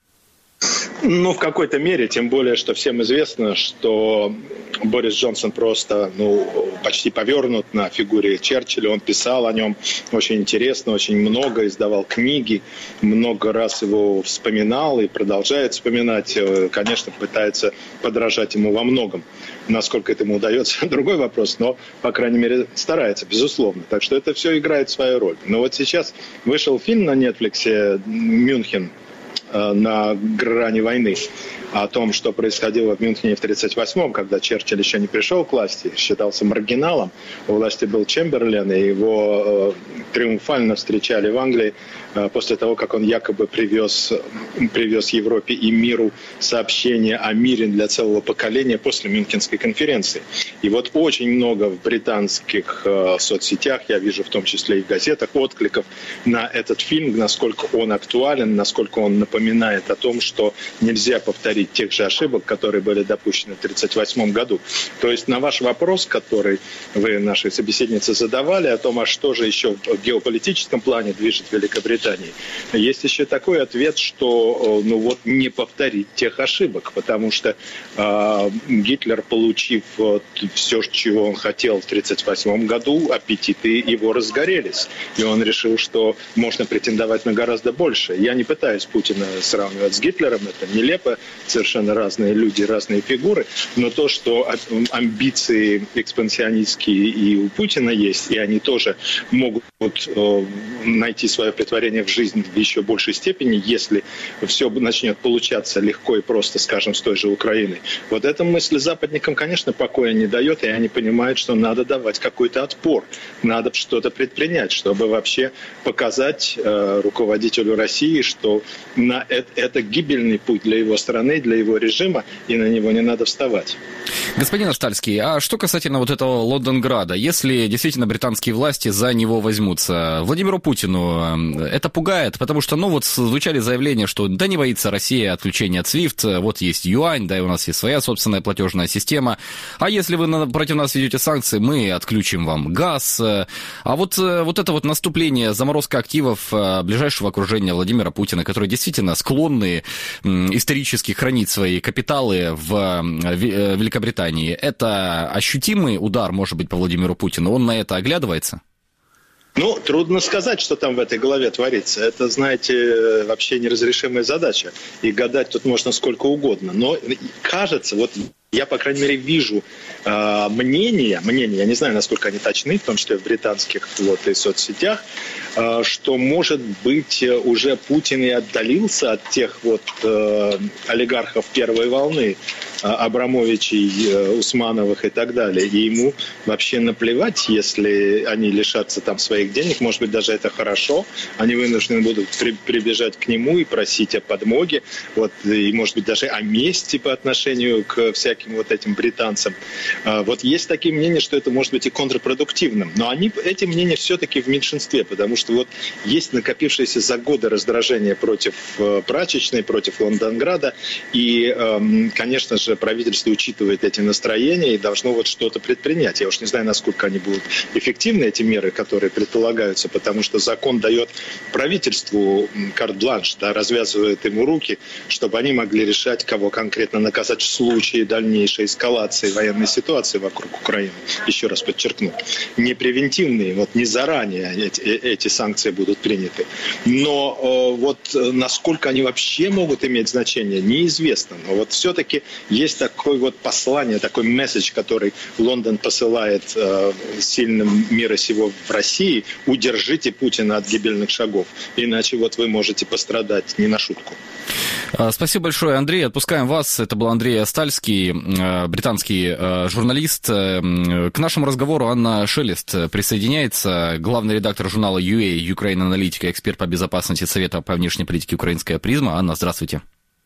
В какой-то мере, тем более, что всем известно, что Борис Джонсон просто, почти повернут на фигуре Черчилля. Он писал о нем очень интересно, очень много, издавал книги, много раз его вспоминал и продолжает вспоминать. Конечно, пытается подражать ему во многом. Насколько это ему удается, другой вопрос, но, по крайней мере, старается, безусловно. Так что это все играет свою роль. Но вот сейчас вышел фильм на Netflix «Мюнхен», на грани войны, о том, что происходило в Мюнхене в 1938-м, когда Черчилль еще не пришел к власти, считался маргиналом. У власти был Чемберлен, и его триумфально встречали в Англии после того, как он якобы привез Европе и миру сообщение о мире для целого поколения после Мюнхенской конференции. И вот очень много в британских соцсетях, я вижу в том числе и в газетах, откликов на этот фильм, насколько он актуален, насколько он напоминает о том, что нельзя повторить тех же ошибок, которые были допущены в 1938 году. То есть на ваш вопрос, который вы нашей собеседнице задавали, о том, а что же еще в геополитическом плане движет Великобританией, есть еще такой ответ, что не повторить тех ошибок, потому что Гитлер, получив все, чего он хотел в 1938 году, аппетиты его разгорелись, и он решил, что можно претендовать на гораздо больше. Я не пытаюсь Путина сравнивать с Гитлером, это нелепо, совершенно разные люди, разные фигуры, но то, что амбиции экспансионистские и у Путина есть, и они тоже могут найти свое претворение в жизнь в еще большей степени, если все начнет получаться легко и просто, скажем, с той же Украиной. Вот эта мысль западникам, конечно, покоя не дает, и они понимают, что надо давать какой-то отпор, надо что-то предпринять, чтобы вообще показать руководителю России, что это гибельный путь для его страны, для его режима, и на него не надо вставать. Господин Остальский, а что касательно вот этого Лондонграда, если действительно британские власти за него возьмутся, Владимиру Путину это пугает, потому что, звучали заявления, что да не боится Россия отключения от SWIFT, вот есть юань, да и у нас есть своя собственная платежная система, а если вы против нас ведете санкции, мы отключим вам газ. А вот это вот наступление, заморозка активов ближайшего окружения Владимира Путина, которые действительно склонны исторически хранить свои капиталы в Великобритании, это ощутимый удар, может быть, по Владимиру Путину? Он на это оглядывается? Трудно сказать, что там в этой голове творится. Это, знаете, вообще неразрешимая задача. И гадать тут можно сколько угодно. Но кажется, я, по крайней мере, вижу мнения, я не знаю, насколько они точны, в том числе в британских и соцсетях, что, может быть, уже Путин и отдалился от тех олигархов первой волны, Абрамовичей, Усмановых и так далее. И ему вообще наплевать, если они лишатся там своих денег. Может быть, даже это хорошо. Они вынуждены будут прибежать к нему и просить о подмоге. И, может быть, даже о мести по отношению к всяким этим британцам. Есть такие мнения, что это может быть и контрпродуктивным. Но эти мнения все-таки в меньшинстве, потому что есть накопившееся за годы раздражение против прачечной, против Лондонграда. И, конечно же, правительство учитывает эти настроения и должно что-то предпринять. Я уж не знаю, насколько они будут эффективны, эти меры, которые предполагаются, потому что закон дает правительству карт-бланш, развязывает ему руки, чтобы они могли решать, кого конкретно наказать в случае дальнейшей эскалации военной ситуации вокруг Украины. Еще раз подчеркну, не превентивные, не заранее эти санкции будут приняты. Но насколько они вообще могут иметь значение, неизвестно. Но все-таки есть такое послание, такой месседж, который Лондон посылает сильным мира сего в России: удержите Путина от гибельных шагов, иначе вы можете пострадать не на шутку. Спасибо большое, Андрей. Отпускаем вас. Это был Андрей Остальский, британский журналист. К нашему разговору Анна Шелест присоединяется, главный редактор журнала UA, Ukraine Analytica, эксперт по безопасности Совета по внешней политике «Украинская призма». Анна, здравствуйте.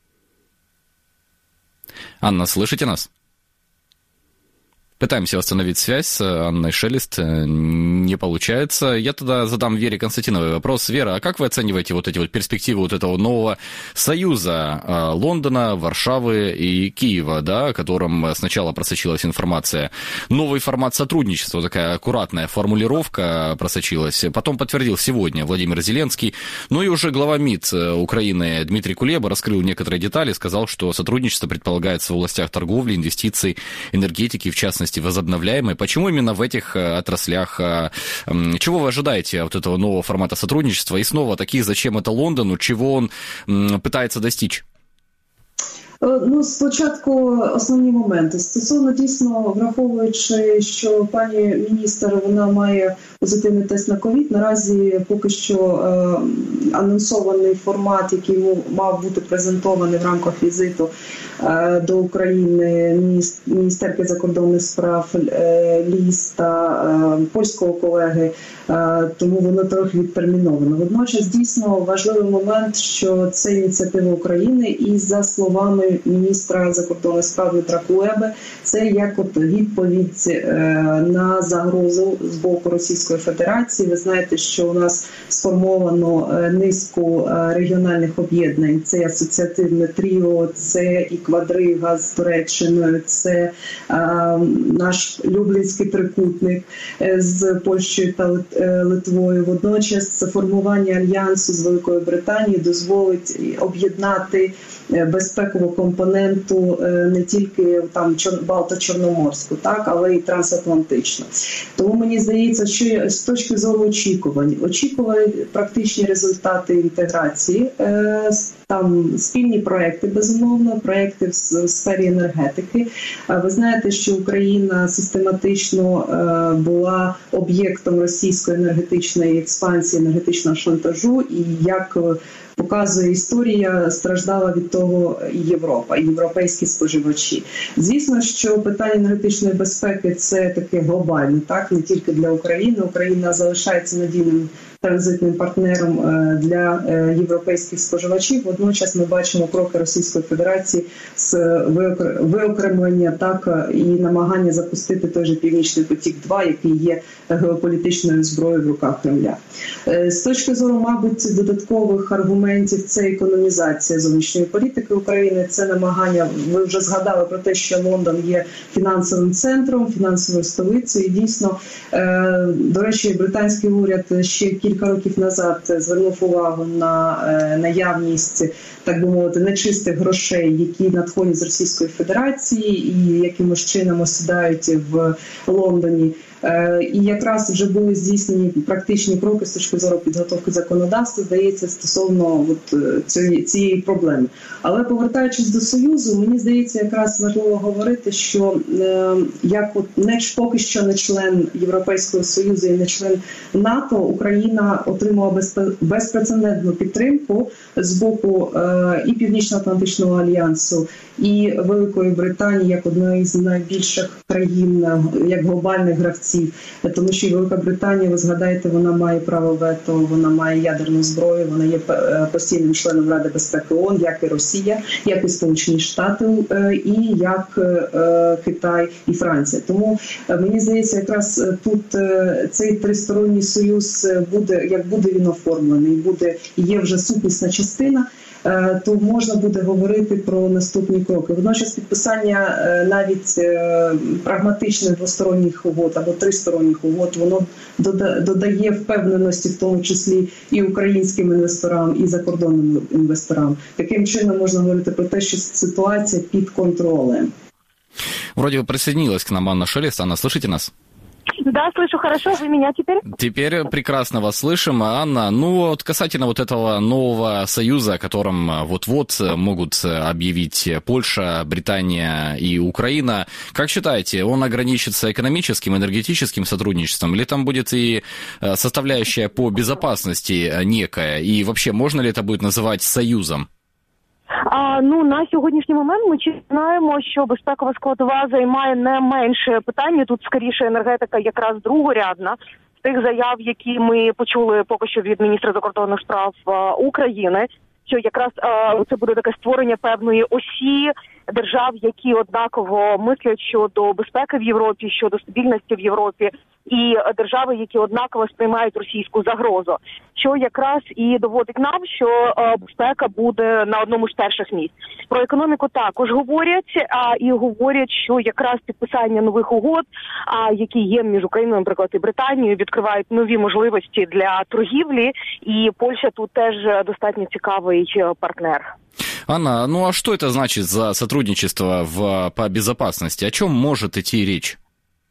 Анна, слышите нас? Пытаемся восстановить связь с Анной Шелест, не получается. Я тогда задам Вере Константиновой вопрос. Вера, а как вы оцениваете эти перспективы этого нового союза Лондона, Варшавы и Киева, о котором сначала просочилась информация? Новый формат сотрудничества, такая аккуратная формулировка просочилась. Потом подтвердил сегодня Владимир Зеленский. И уже глава МИД Украины Дмитрий Кулеба раскрыл некоторые детали, сказал, что сотрудничество предполагается в областях торговли, инвестиций, энергетики, в частности, возобновляемые. Почему именно в этих отраслях? Чего вы ожидаете от этого нового формата сотрудничества? И снова зачем это Лондону? Чего он пытается достичь? Спочатку основні моменти. Стосовно, дійсно, враховуючи, що пані міністр, вона має позитивний тест на ковід. Наразі поки що анонсований формат, який мав бути презентований в рамках візиту до України міністерки закордонних справ Ліс та польського колеги, тому воно трохи відтерміновано. Водночас дійсно важливий момент, що це ініціатива України, і за словами міністра закордонних справ Дмитра Кулеби, це як от відповідь на загрозу з боку Російської Федерації. Ви знаєте, що у нас сформовано низку регіональних об'єднань. Це асоціативне тріо, це і квадрига з Туреччиною, це наш Люблінський трикутник з Польщею та Литвою. Водночас формування альянсу з Великою Британією дозволить об'єднати безпекову компоненту не тільки там Балто-Чорноморську, так, але й трансатлантичну. Тому мені здається, що з точки зору очікувань практичні результати інтеграції, там спільні проекти, безумовно, проекти в сфері енергетики. Ви знаєте, що Україна систематично була об'єктом російської енергетичної експансії, енергетичного шантажу, і як показує історія, страждала від того і Європа, і європейські споживачі. Звісно, що питання енергетичної безпеки – це таке глобальне, так, не тільки для України. Україна залишається надійним транзитним партнером для європейських споживачів. Водночас ми бачимо кроки Російської Федерації з виокремлення, так, і намагання запустити той же Північний потік-2, який є геополітичною зброєю в руках Кремля. З точки зору, мабуть, додаткових аргументів, це економізація зовнішньої політики України, це намагання, ви вже згадали про те, що Лондон є фінансовим центром, фінансовою столицею, і дійсно, до речі, британський уряд ще кілька років назад звернув увагу на наявність, так би мовити, нечистих грошей, які надходять з Російської Федерації і якимось чином осідають в Лондоні. І якраз вже були здійснені практичні кроки з точки зору підготовки законодавства, здається, стосовно цієї проблеми. Але повертаючись до Союзу, мені здається, якраз важливо говорити, що як поки що не член Європейського Союзу і не член НАТО, Україна отримала безпрецедентну підтримку з боку і Північно-Атлантичного альянсу, і Великої Британії як одної з найбільших країн, як глобальних гравців. Тому що Велика Британія, ви згадаєте, вона має право вето, вона має ядерну зброю, вона є постійним членом Ради безпеки ООН, як і Росія, як і Сполучені Штати, і як Китай і Франція. Тому мені здається, якраз тут цей тристоронній союз буде він оформлений, є вже сутнісна частина, то можна буде говорити про наступні кроки. Водночас підписання навіть прагматичних двосторонніх угод або тристоронніх угод, воно додає впевненості, в тому числі і українським інвесторам, і закордонним інвесторам. Таким чином можна говорити про те, що ситуація під контролем. Вроде бы присоединилась к нам Анна Шелест. Анна, слышите нас? Да, слышу хорошо. Вы меня теперь? Теперь прекрасно вас слышим. Анна, вот касательно вот этого нового союза, о котором вот-вот могут объявить Польша, Британия и Украина, как считаете, он ограничится экономическим, энергетическим сотрудничеством, или там будет и составляющая по безопасности некая? И вообще, можно ли это будет называть союзом? На сьогоднішній момент ми знаємо, що безпекова складова займає не менше питання. Тут, скоріше, енергетика якраз другорядна. З тих заяв, які ми почули поки що від міністра закордонних справ України, що якраз це буде таке створення певної осі держав, які однаково мислять щодо безпеки в Європі, щодо стабільності в Європі, і держави, які однаково сприймають російську загрозу, що якраз і доводить нам, що безпека буде на одному з перших місць. Про економіку також говорять, і говорять, що якраз підписання нових угод, які є між Україною, наприклад, і Британією, відкривають нові можливості для торгівлі, і Польща тут теж достатньо цікавий партнер. Анна, а что это значит за сотрудничество по безопасности? О чем может идти речь?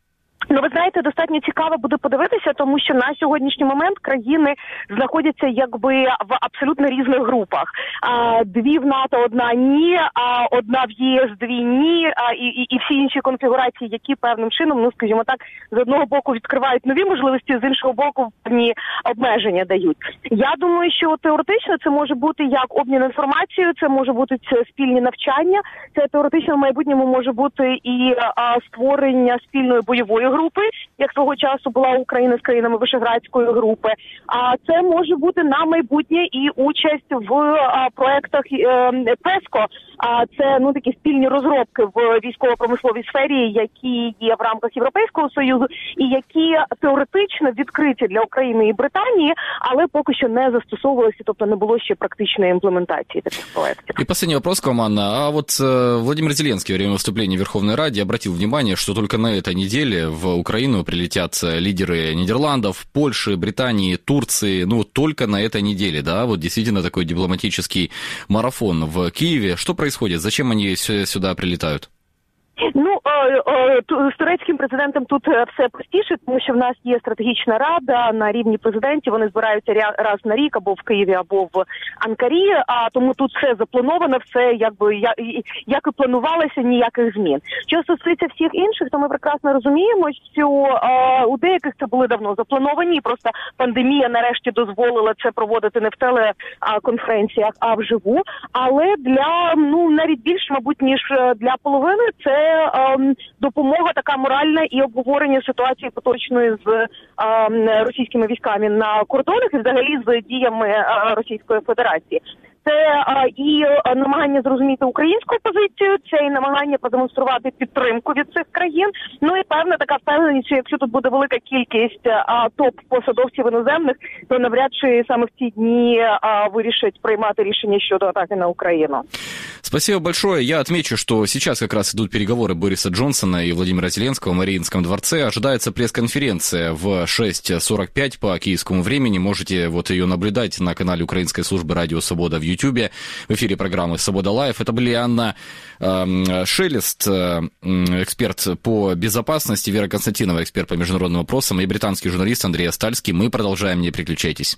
Ну, ви знаєте, достатньо цікаво буде подивитися, тому що на сьогоднішній момент країни знаходяться якби в абсолютно різних групах. Дві в НАТО, одна ні, одна в ЄС, дві ні, і всі інші конфігурації, які певним чином, ну, скажімо так, з одного боку відкривають нові можливості, з іншого боку певні обмеження дають. Я думаю, що теоретично це може бути як обмін інформацією, це може бути спільні навчання, це теоретично в майбутньому може бути і створення спільної бойової групи, як свого часу була Україна з країнами Вишеградської групи. А це може бути на майбутнє і участь в проектах ПЕСКО. Це такі спільні розробки в військово-промисловій сфері, які є в рамках Європейського Союзу і які теоретично відкриті для України і Британии, але поки що не застосовувалися, тобто не було ще практичної імплементації таких проектів. И последний вопрос к вам, Анна. А вот Владимир Зеленский во время выступления в Верховной Раде обратил внимание, что только на этой неделе в Украину прилетят лидеры Нидерландов, Польши, Британии, Турции, только на этой неделе, да, вот действительно такой дипломатический марафон в Киеве. Что происходит? Зачем они сюда прилетают? З турецьким президентом тут все простіше, тому що в нас є стратегічна рада на рівні президентів, вони збираються раз на рік або в Києві, або в Анкарі, тому тут все заплановано, все як і планувалося, ніяких змін. Що стосується всіх інших, то ми прекрасно розуміємо, що у деяких це були давно заплановані, просто пандемія нарешті дозволила це проводити не в телеконференціях, а вживу, але для, навіть більше, мабуть, ніж для половини, це допомога така моральна і обговорення ситуації поточної з російськими військами на кордонах і взагалі з діями Російської Федерації. Це і намагання зрозуміти українську позицію, це і намагання продемонструвати підтримку від цих країн. І певна така впевненість, що якщо тут буде велика кількість топ-посадовців іноземних, то навряд чи саме в ці дні вирішать приймати рішення щодо атаки на Україну. Спасибо большое. Я отмечу, что сейчас как раз идут переговоры Бориса Джонсона и Владимира Зеленского в Мариинском дворце. Ожидается пресс-конференция в 6:45 по киевскому времени. Можете ее наблюдать на канале Украинской службы «Радио Свобода» в Ютьюбе. В эфире программы «Свобода Лайв». Это были Анна Шелест, эксперт по безопасности, Вера Константинова, эксперт по международным вопросам, и британский журналист Андрей Остальский. Мы продолжаем, не переключайтесь.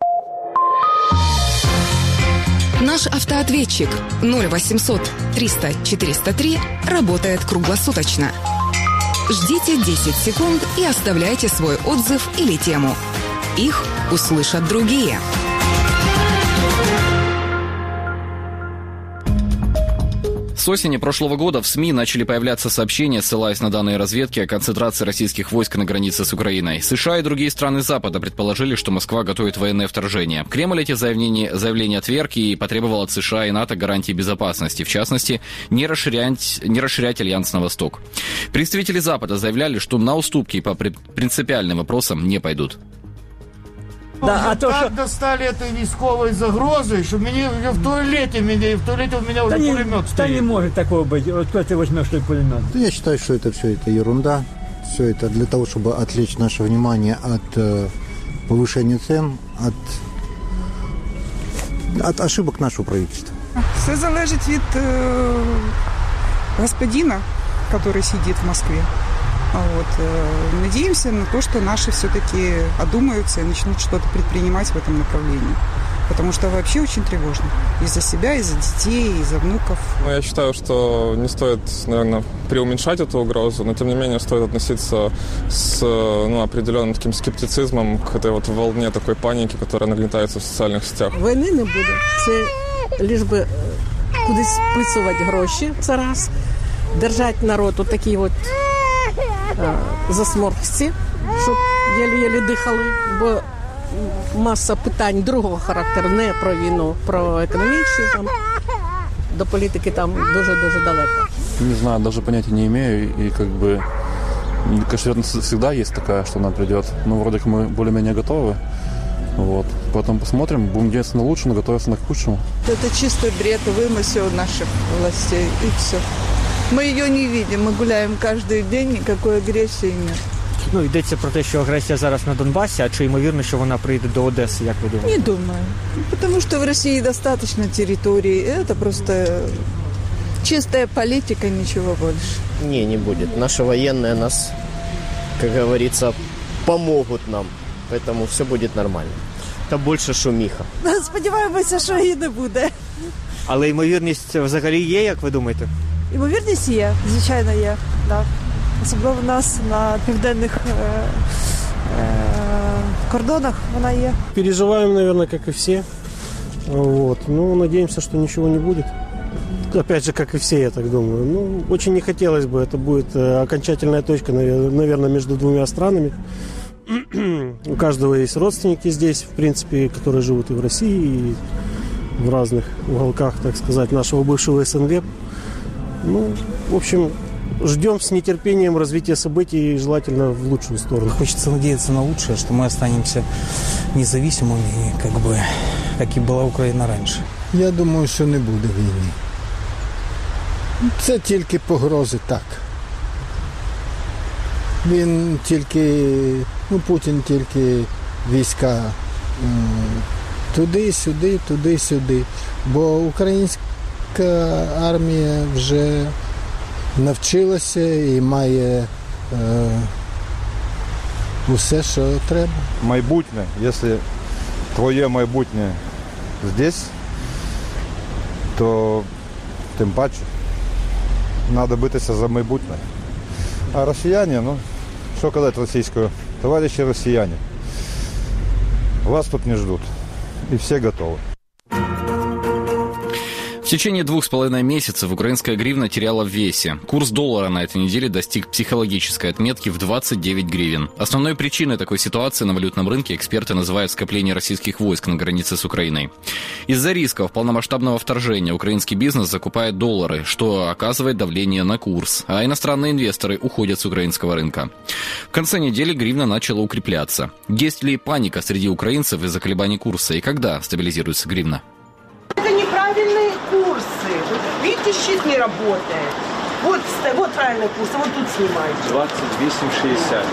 Наш автоответчик 0800 300 403 работает круглосуточно. Ждите 10 секунд и оставляйте свой отзыв или тему. Их услышат другие. С осени прошлого года в СМИ начали появляться сообщения, ссылаясь на данные разведки, о концентрации российских войск на границе с Украиной. США и другие страны Запада предположили, что Москва готовит военное вторжение. Кремль эти заявления отверг и потребовал от США и НАТО гарантий безопасности, в частности, не расширять альянс на восток. Представители Запада заявляли, что на уступки по принципиальным вопросам не пойдут. Да, так достали этой військовой загрозой, что в туалете у меня уже пулемет стоит. Да не может такого быть. Вот кто ты возьмешь свой пулемет? Я считаю, что это все это ерунда. Все это для того, чтобы отвлечь наше внимание от повышения цен, от ошибок нашего правительства. Все залежит від господина, который сидит в Москве. Надеемся на то, что наши все-таки одумаются и начнут что-то предпринимать в этом направлении. Потому что вообще очень тревожно. И за себя, и за детей, и за внуков. Я считаю, что не стоит, наверное, преуменьшать эту угрозу, но тем не менее стоит относиться с определенным таким скептицизмом к этой волне такой паники, которая нагнетается в социальных сетях. Війни не буде. Це лиш би кудись списувати гроші, це раз. Держати народ у такій засморксті, щоб єлі-єлі дихали, бо маса питань другого характеру, не про війну, про економічні, до політики там дуже-дуже далеко. Не знаю, даже понятия не имею, и конечно, вероятность всегда есть такая, что она придет, но вроде как мы более-менее готовы, потом посмотрим, будем надеяться на лучшее, но готовиться на к худшему. Это чистый бред, вымысел наших властей, и все. Мы ее не видим, мы гуляем каждый день, никакой агрессии нет. Йдеться про те, що агресія зараз на Донбасі, а чи ймовірно, що вона прийде до Одеси, як ви думаєте? Не думаю, потому что в России достаточно территорий, это просто чистая политика, ничего больше. Не будет. Наши военные нас как говорится, помогут нам. Поэтому все будет нормально. Та більше шуміха. Сподіваємося, що і не буде. Але ймовірність взагалі є, як ви думаєте? Ймовірність є, звичайно є. Да. Особливо в нас на південних кордонах вона є. Переживаем, наверное, как и все. Вот. Ну, надеемся, что ничего не будет. Опять же, как и все, я так думаю. Ну, очень не хотелось бы. Это будет окончательная точка, наверное, между двумя странами. У каждого есть родственники здесь, в принципе, которые живут и в России, и в разных уголках, так сказать, нашего бывшего СНГ. Ну, в общем, ждем с нетерпением развития событий, желательно в лучшую сторону. Хочется надеяться на лучшее, что мы останемся независимыми, как и была Украина раньше. Я думаю, що не буде війни. Це тільки погрози, так. Він тільки, Путін тільки війська туди-сюди, туди-сюди. Бо українська армія вже навчилася і має усе, що треба. Майбутнє, якщо твоє майбутнє здесь, то тим паче треба битися за майбутнє. А росіяни, що казати російською, товариші росіяни, вас тут не ждут, и все готовы. В течение 2,5 месяцев украинская гривна теряла в весе. Курс доллара на этой неделе достиг психологической отметки в 29 гривен. Основной причиной такой ситуации на валютном рынке эксперты называют скопление российских войск на границе с Украиной. Из-за рисков полномасштабного вторжения украинский бизнес закупает доллары, что оказывает давление на курс, а иностранные инвесторы уходят с украинского рынка. В конце недели гривна начала укрепляться. Есть ли паника среди украинцев из-за колебаний курса и когда стабилизируется гривна? Это неправильные курсы. Видите, щит не работает. Вот правильный курс, а вот тут снимаете. 28,60.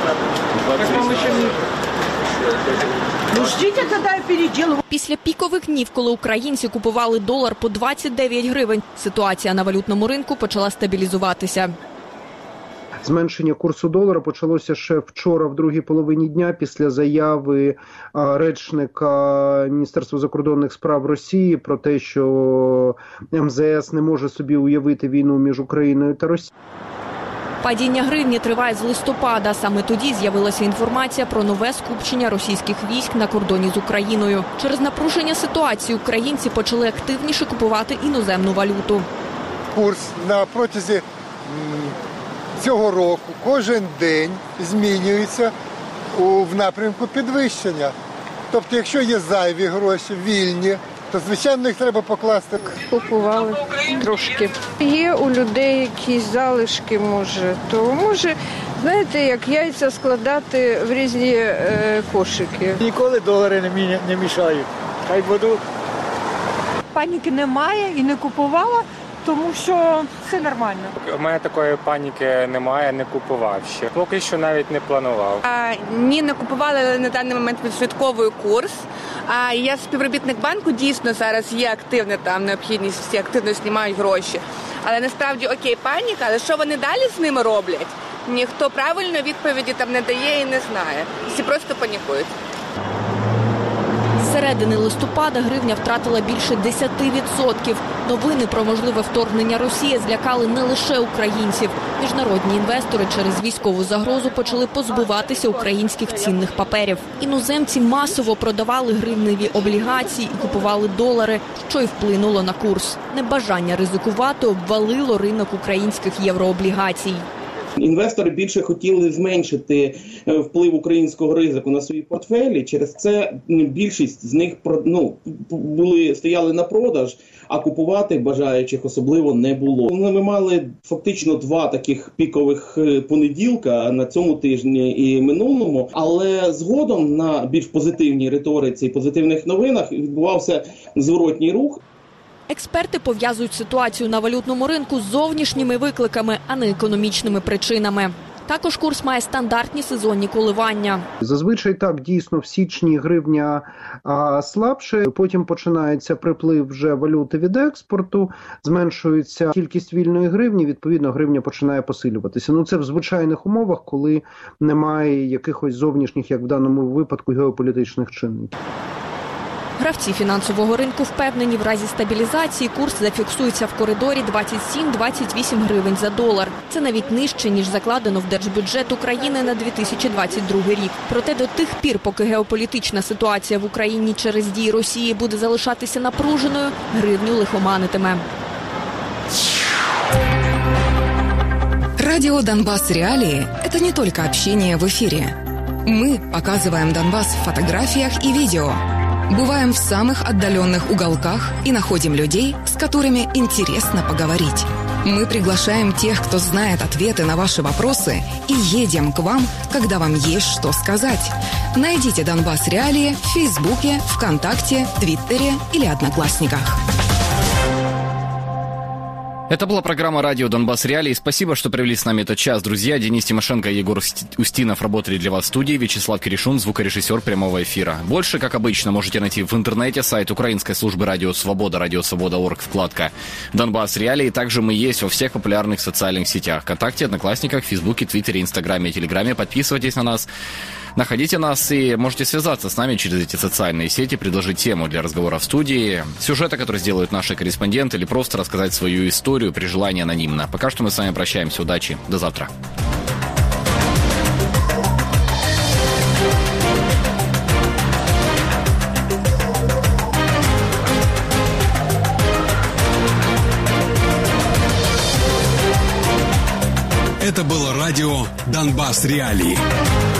Ну ждите, когда я переделаю. Після пікових днів, коли українці купували долар по 29 гривень, ситуація на валютному ринку почала стабілізуватися. Зменшення курсу долара почалося ще вчора, в другій половині дня, після заяви речника Міністерства закордонних справ Росії про те, що МЗС не може собі уявити війну між Україною та Росією. Падіння гривні триває з листопада. Саме тоді з'явилася інформація про нове скупчення російських військ на кордоні з Україною. Через напруження ситуації українці почали активніше купувати іноземну валюту. Курс на протязі цього року кожен день змінюється в напрямку підвищення. Тобто, якщо є зайві гроші, вільні, то, звичайно, їх треба покласти. Купували трошки. Є у людей якісь залишки, може, знаєте, як яйця складати в різні кошики. Ніколи долари не мішають, хай будуть. Паніки немає і не купувала, тому що все нормально. У мене такої паніки немає, не купував ще. Поки що навіть не планував. Ні, не купували, але на даний момент відслідковую курс. Я співробітник банку, дійсно зараз є активна там необхідність, всі активно знімають гроші. Але насправді окей, паніка, але що вони далі з ними роблять? Ніхто правильної відповіді там не дає і не знає. Всі просто панікують. З середини листопада гривня втратила більше 10%. Новини про можливе вторгнення Росії злякали не лише українців. Міжнародні інвестори через військову загрозу почали позбуватися українських цінних паперів. Іноземці масово продавали гривневі облігації і купували долари, що й вплинуло на курс. Небажання ризикувати обвалило ринок українських єврооблігацій. Інвестори більше хотіли зменшити вплив українського ризику на свої портфелі. Через це більшість з них стояли на продаж, а купувати бажаючих особливо не було. Ми мали фактично два таких пікових понеділка на цьому тижні і минулому, але згодом на більш позитивній риториці і позитивних новинах відбувався зворотній рух. Експерти пов'язують ситуацію на валютному ринку з зовнішніми викликами, а не економічними причинами. Також курс має стандартні сезонні коливання. Зазвичай так, дійсно, в січні гривня слабше, потім починається приплив вже валюти від експорту, зменшується кількість вільної гривні, відповідно гривня починає посилюватися. Це в звичайних умовах, коли немає якихось зовнішніх, як в даному випадку, геополітичних чинників. Гравці фінансового ринку впевнені, в разі стабілізації курс зафіксується в коридорі 27-28 гривень за долар. Це навіть нижче, ніж закладено в держбюджет України на 2022 рік. Проте до тих пір, поки геополітична ситуація в Україні через дії Росії буде залишатися напруженою, гривню лихоманитиме. Радио «Донбасс. Реалии» – это не только общение в эфире. Мы показываем Донбасс в фотографиях и видео. Бываем в самых отдаленных уголках и находим людей, с которыми интересно поговорить. Мы приглашаем тех, кто знает ответы на ваши вопросы, и едем к вам, когда вам есть что сказать. Найдите «Донбасс. Реалии» в Фейсбуке, ВКонтакте, Твиттере или Одноклассниках. Это была программа «Радио Донбасс Реалии». Спасибо, что провели с нами этот час. Друзья, Денис Тимошенко и Егор Устинов работали для вас в студии. Вячеслав Киришун, звукорежиссер прямого эфира. Больше, как обычно, можете найти в интернете сайт украинской службы «Радио Свобода», радиосвобода.орг, вкладка «Донбасс Реалии». Также мы есть во всех популярных социальных сетях. ВКонтакте, Одноклассниках, Фейсбуке, Твиттере, Инстаграме и Телеграме. Подписывайтесь на нас. Находите нас и можете связаться с нами через эти социальные сети, предложить тему для разговора в студии, сюжеты, которые сделают наши корреспонденты, или просто рассказать свою историю при желании анонимно. Пока что мы с вами прощаемся. Удачи. До завтра. Это было радио «Донбасс Реалии».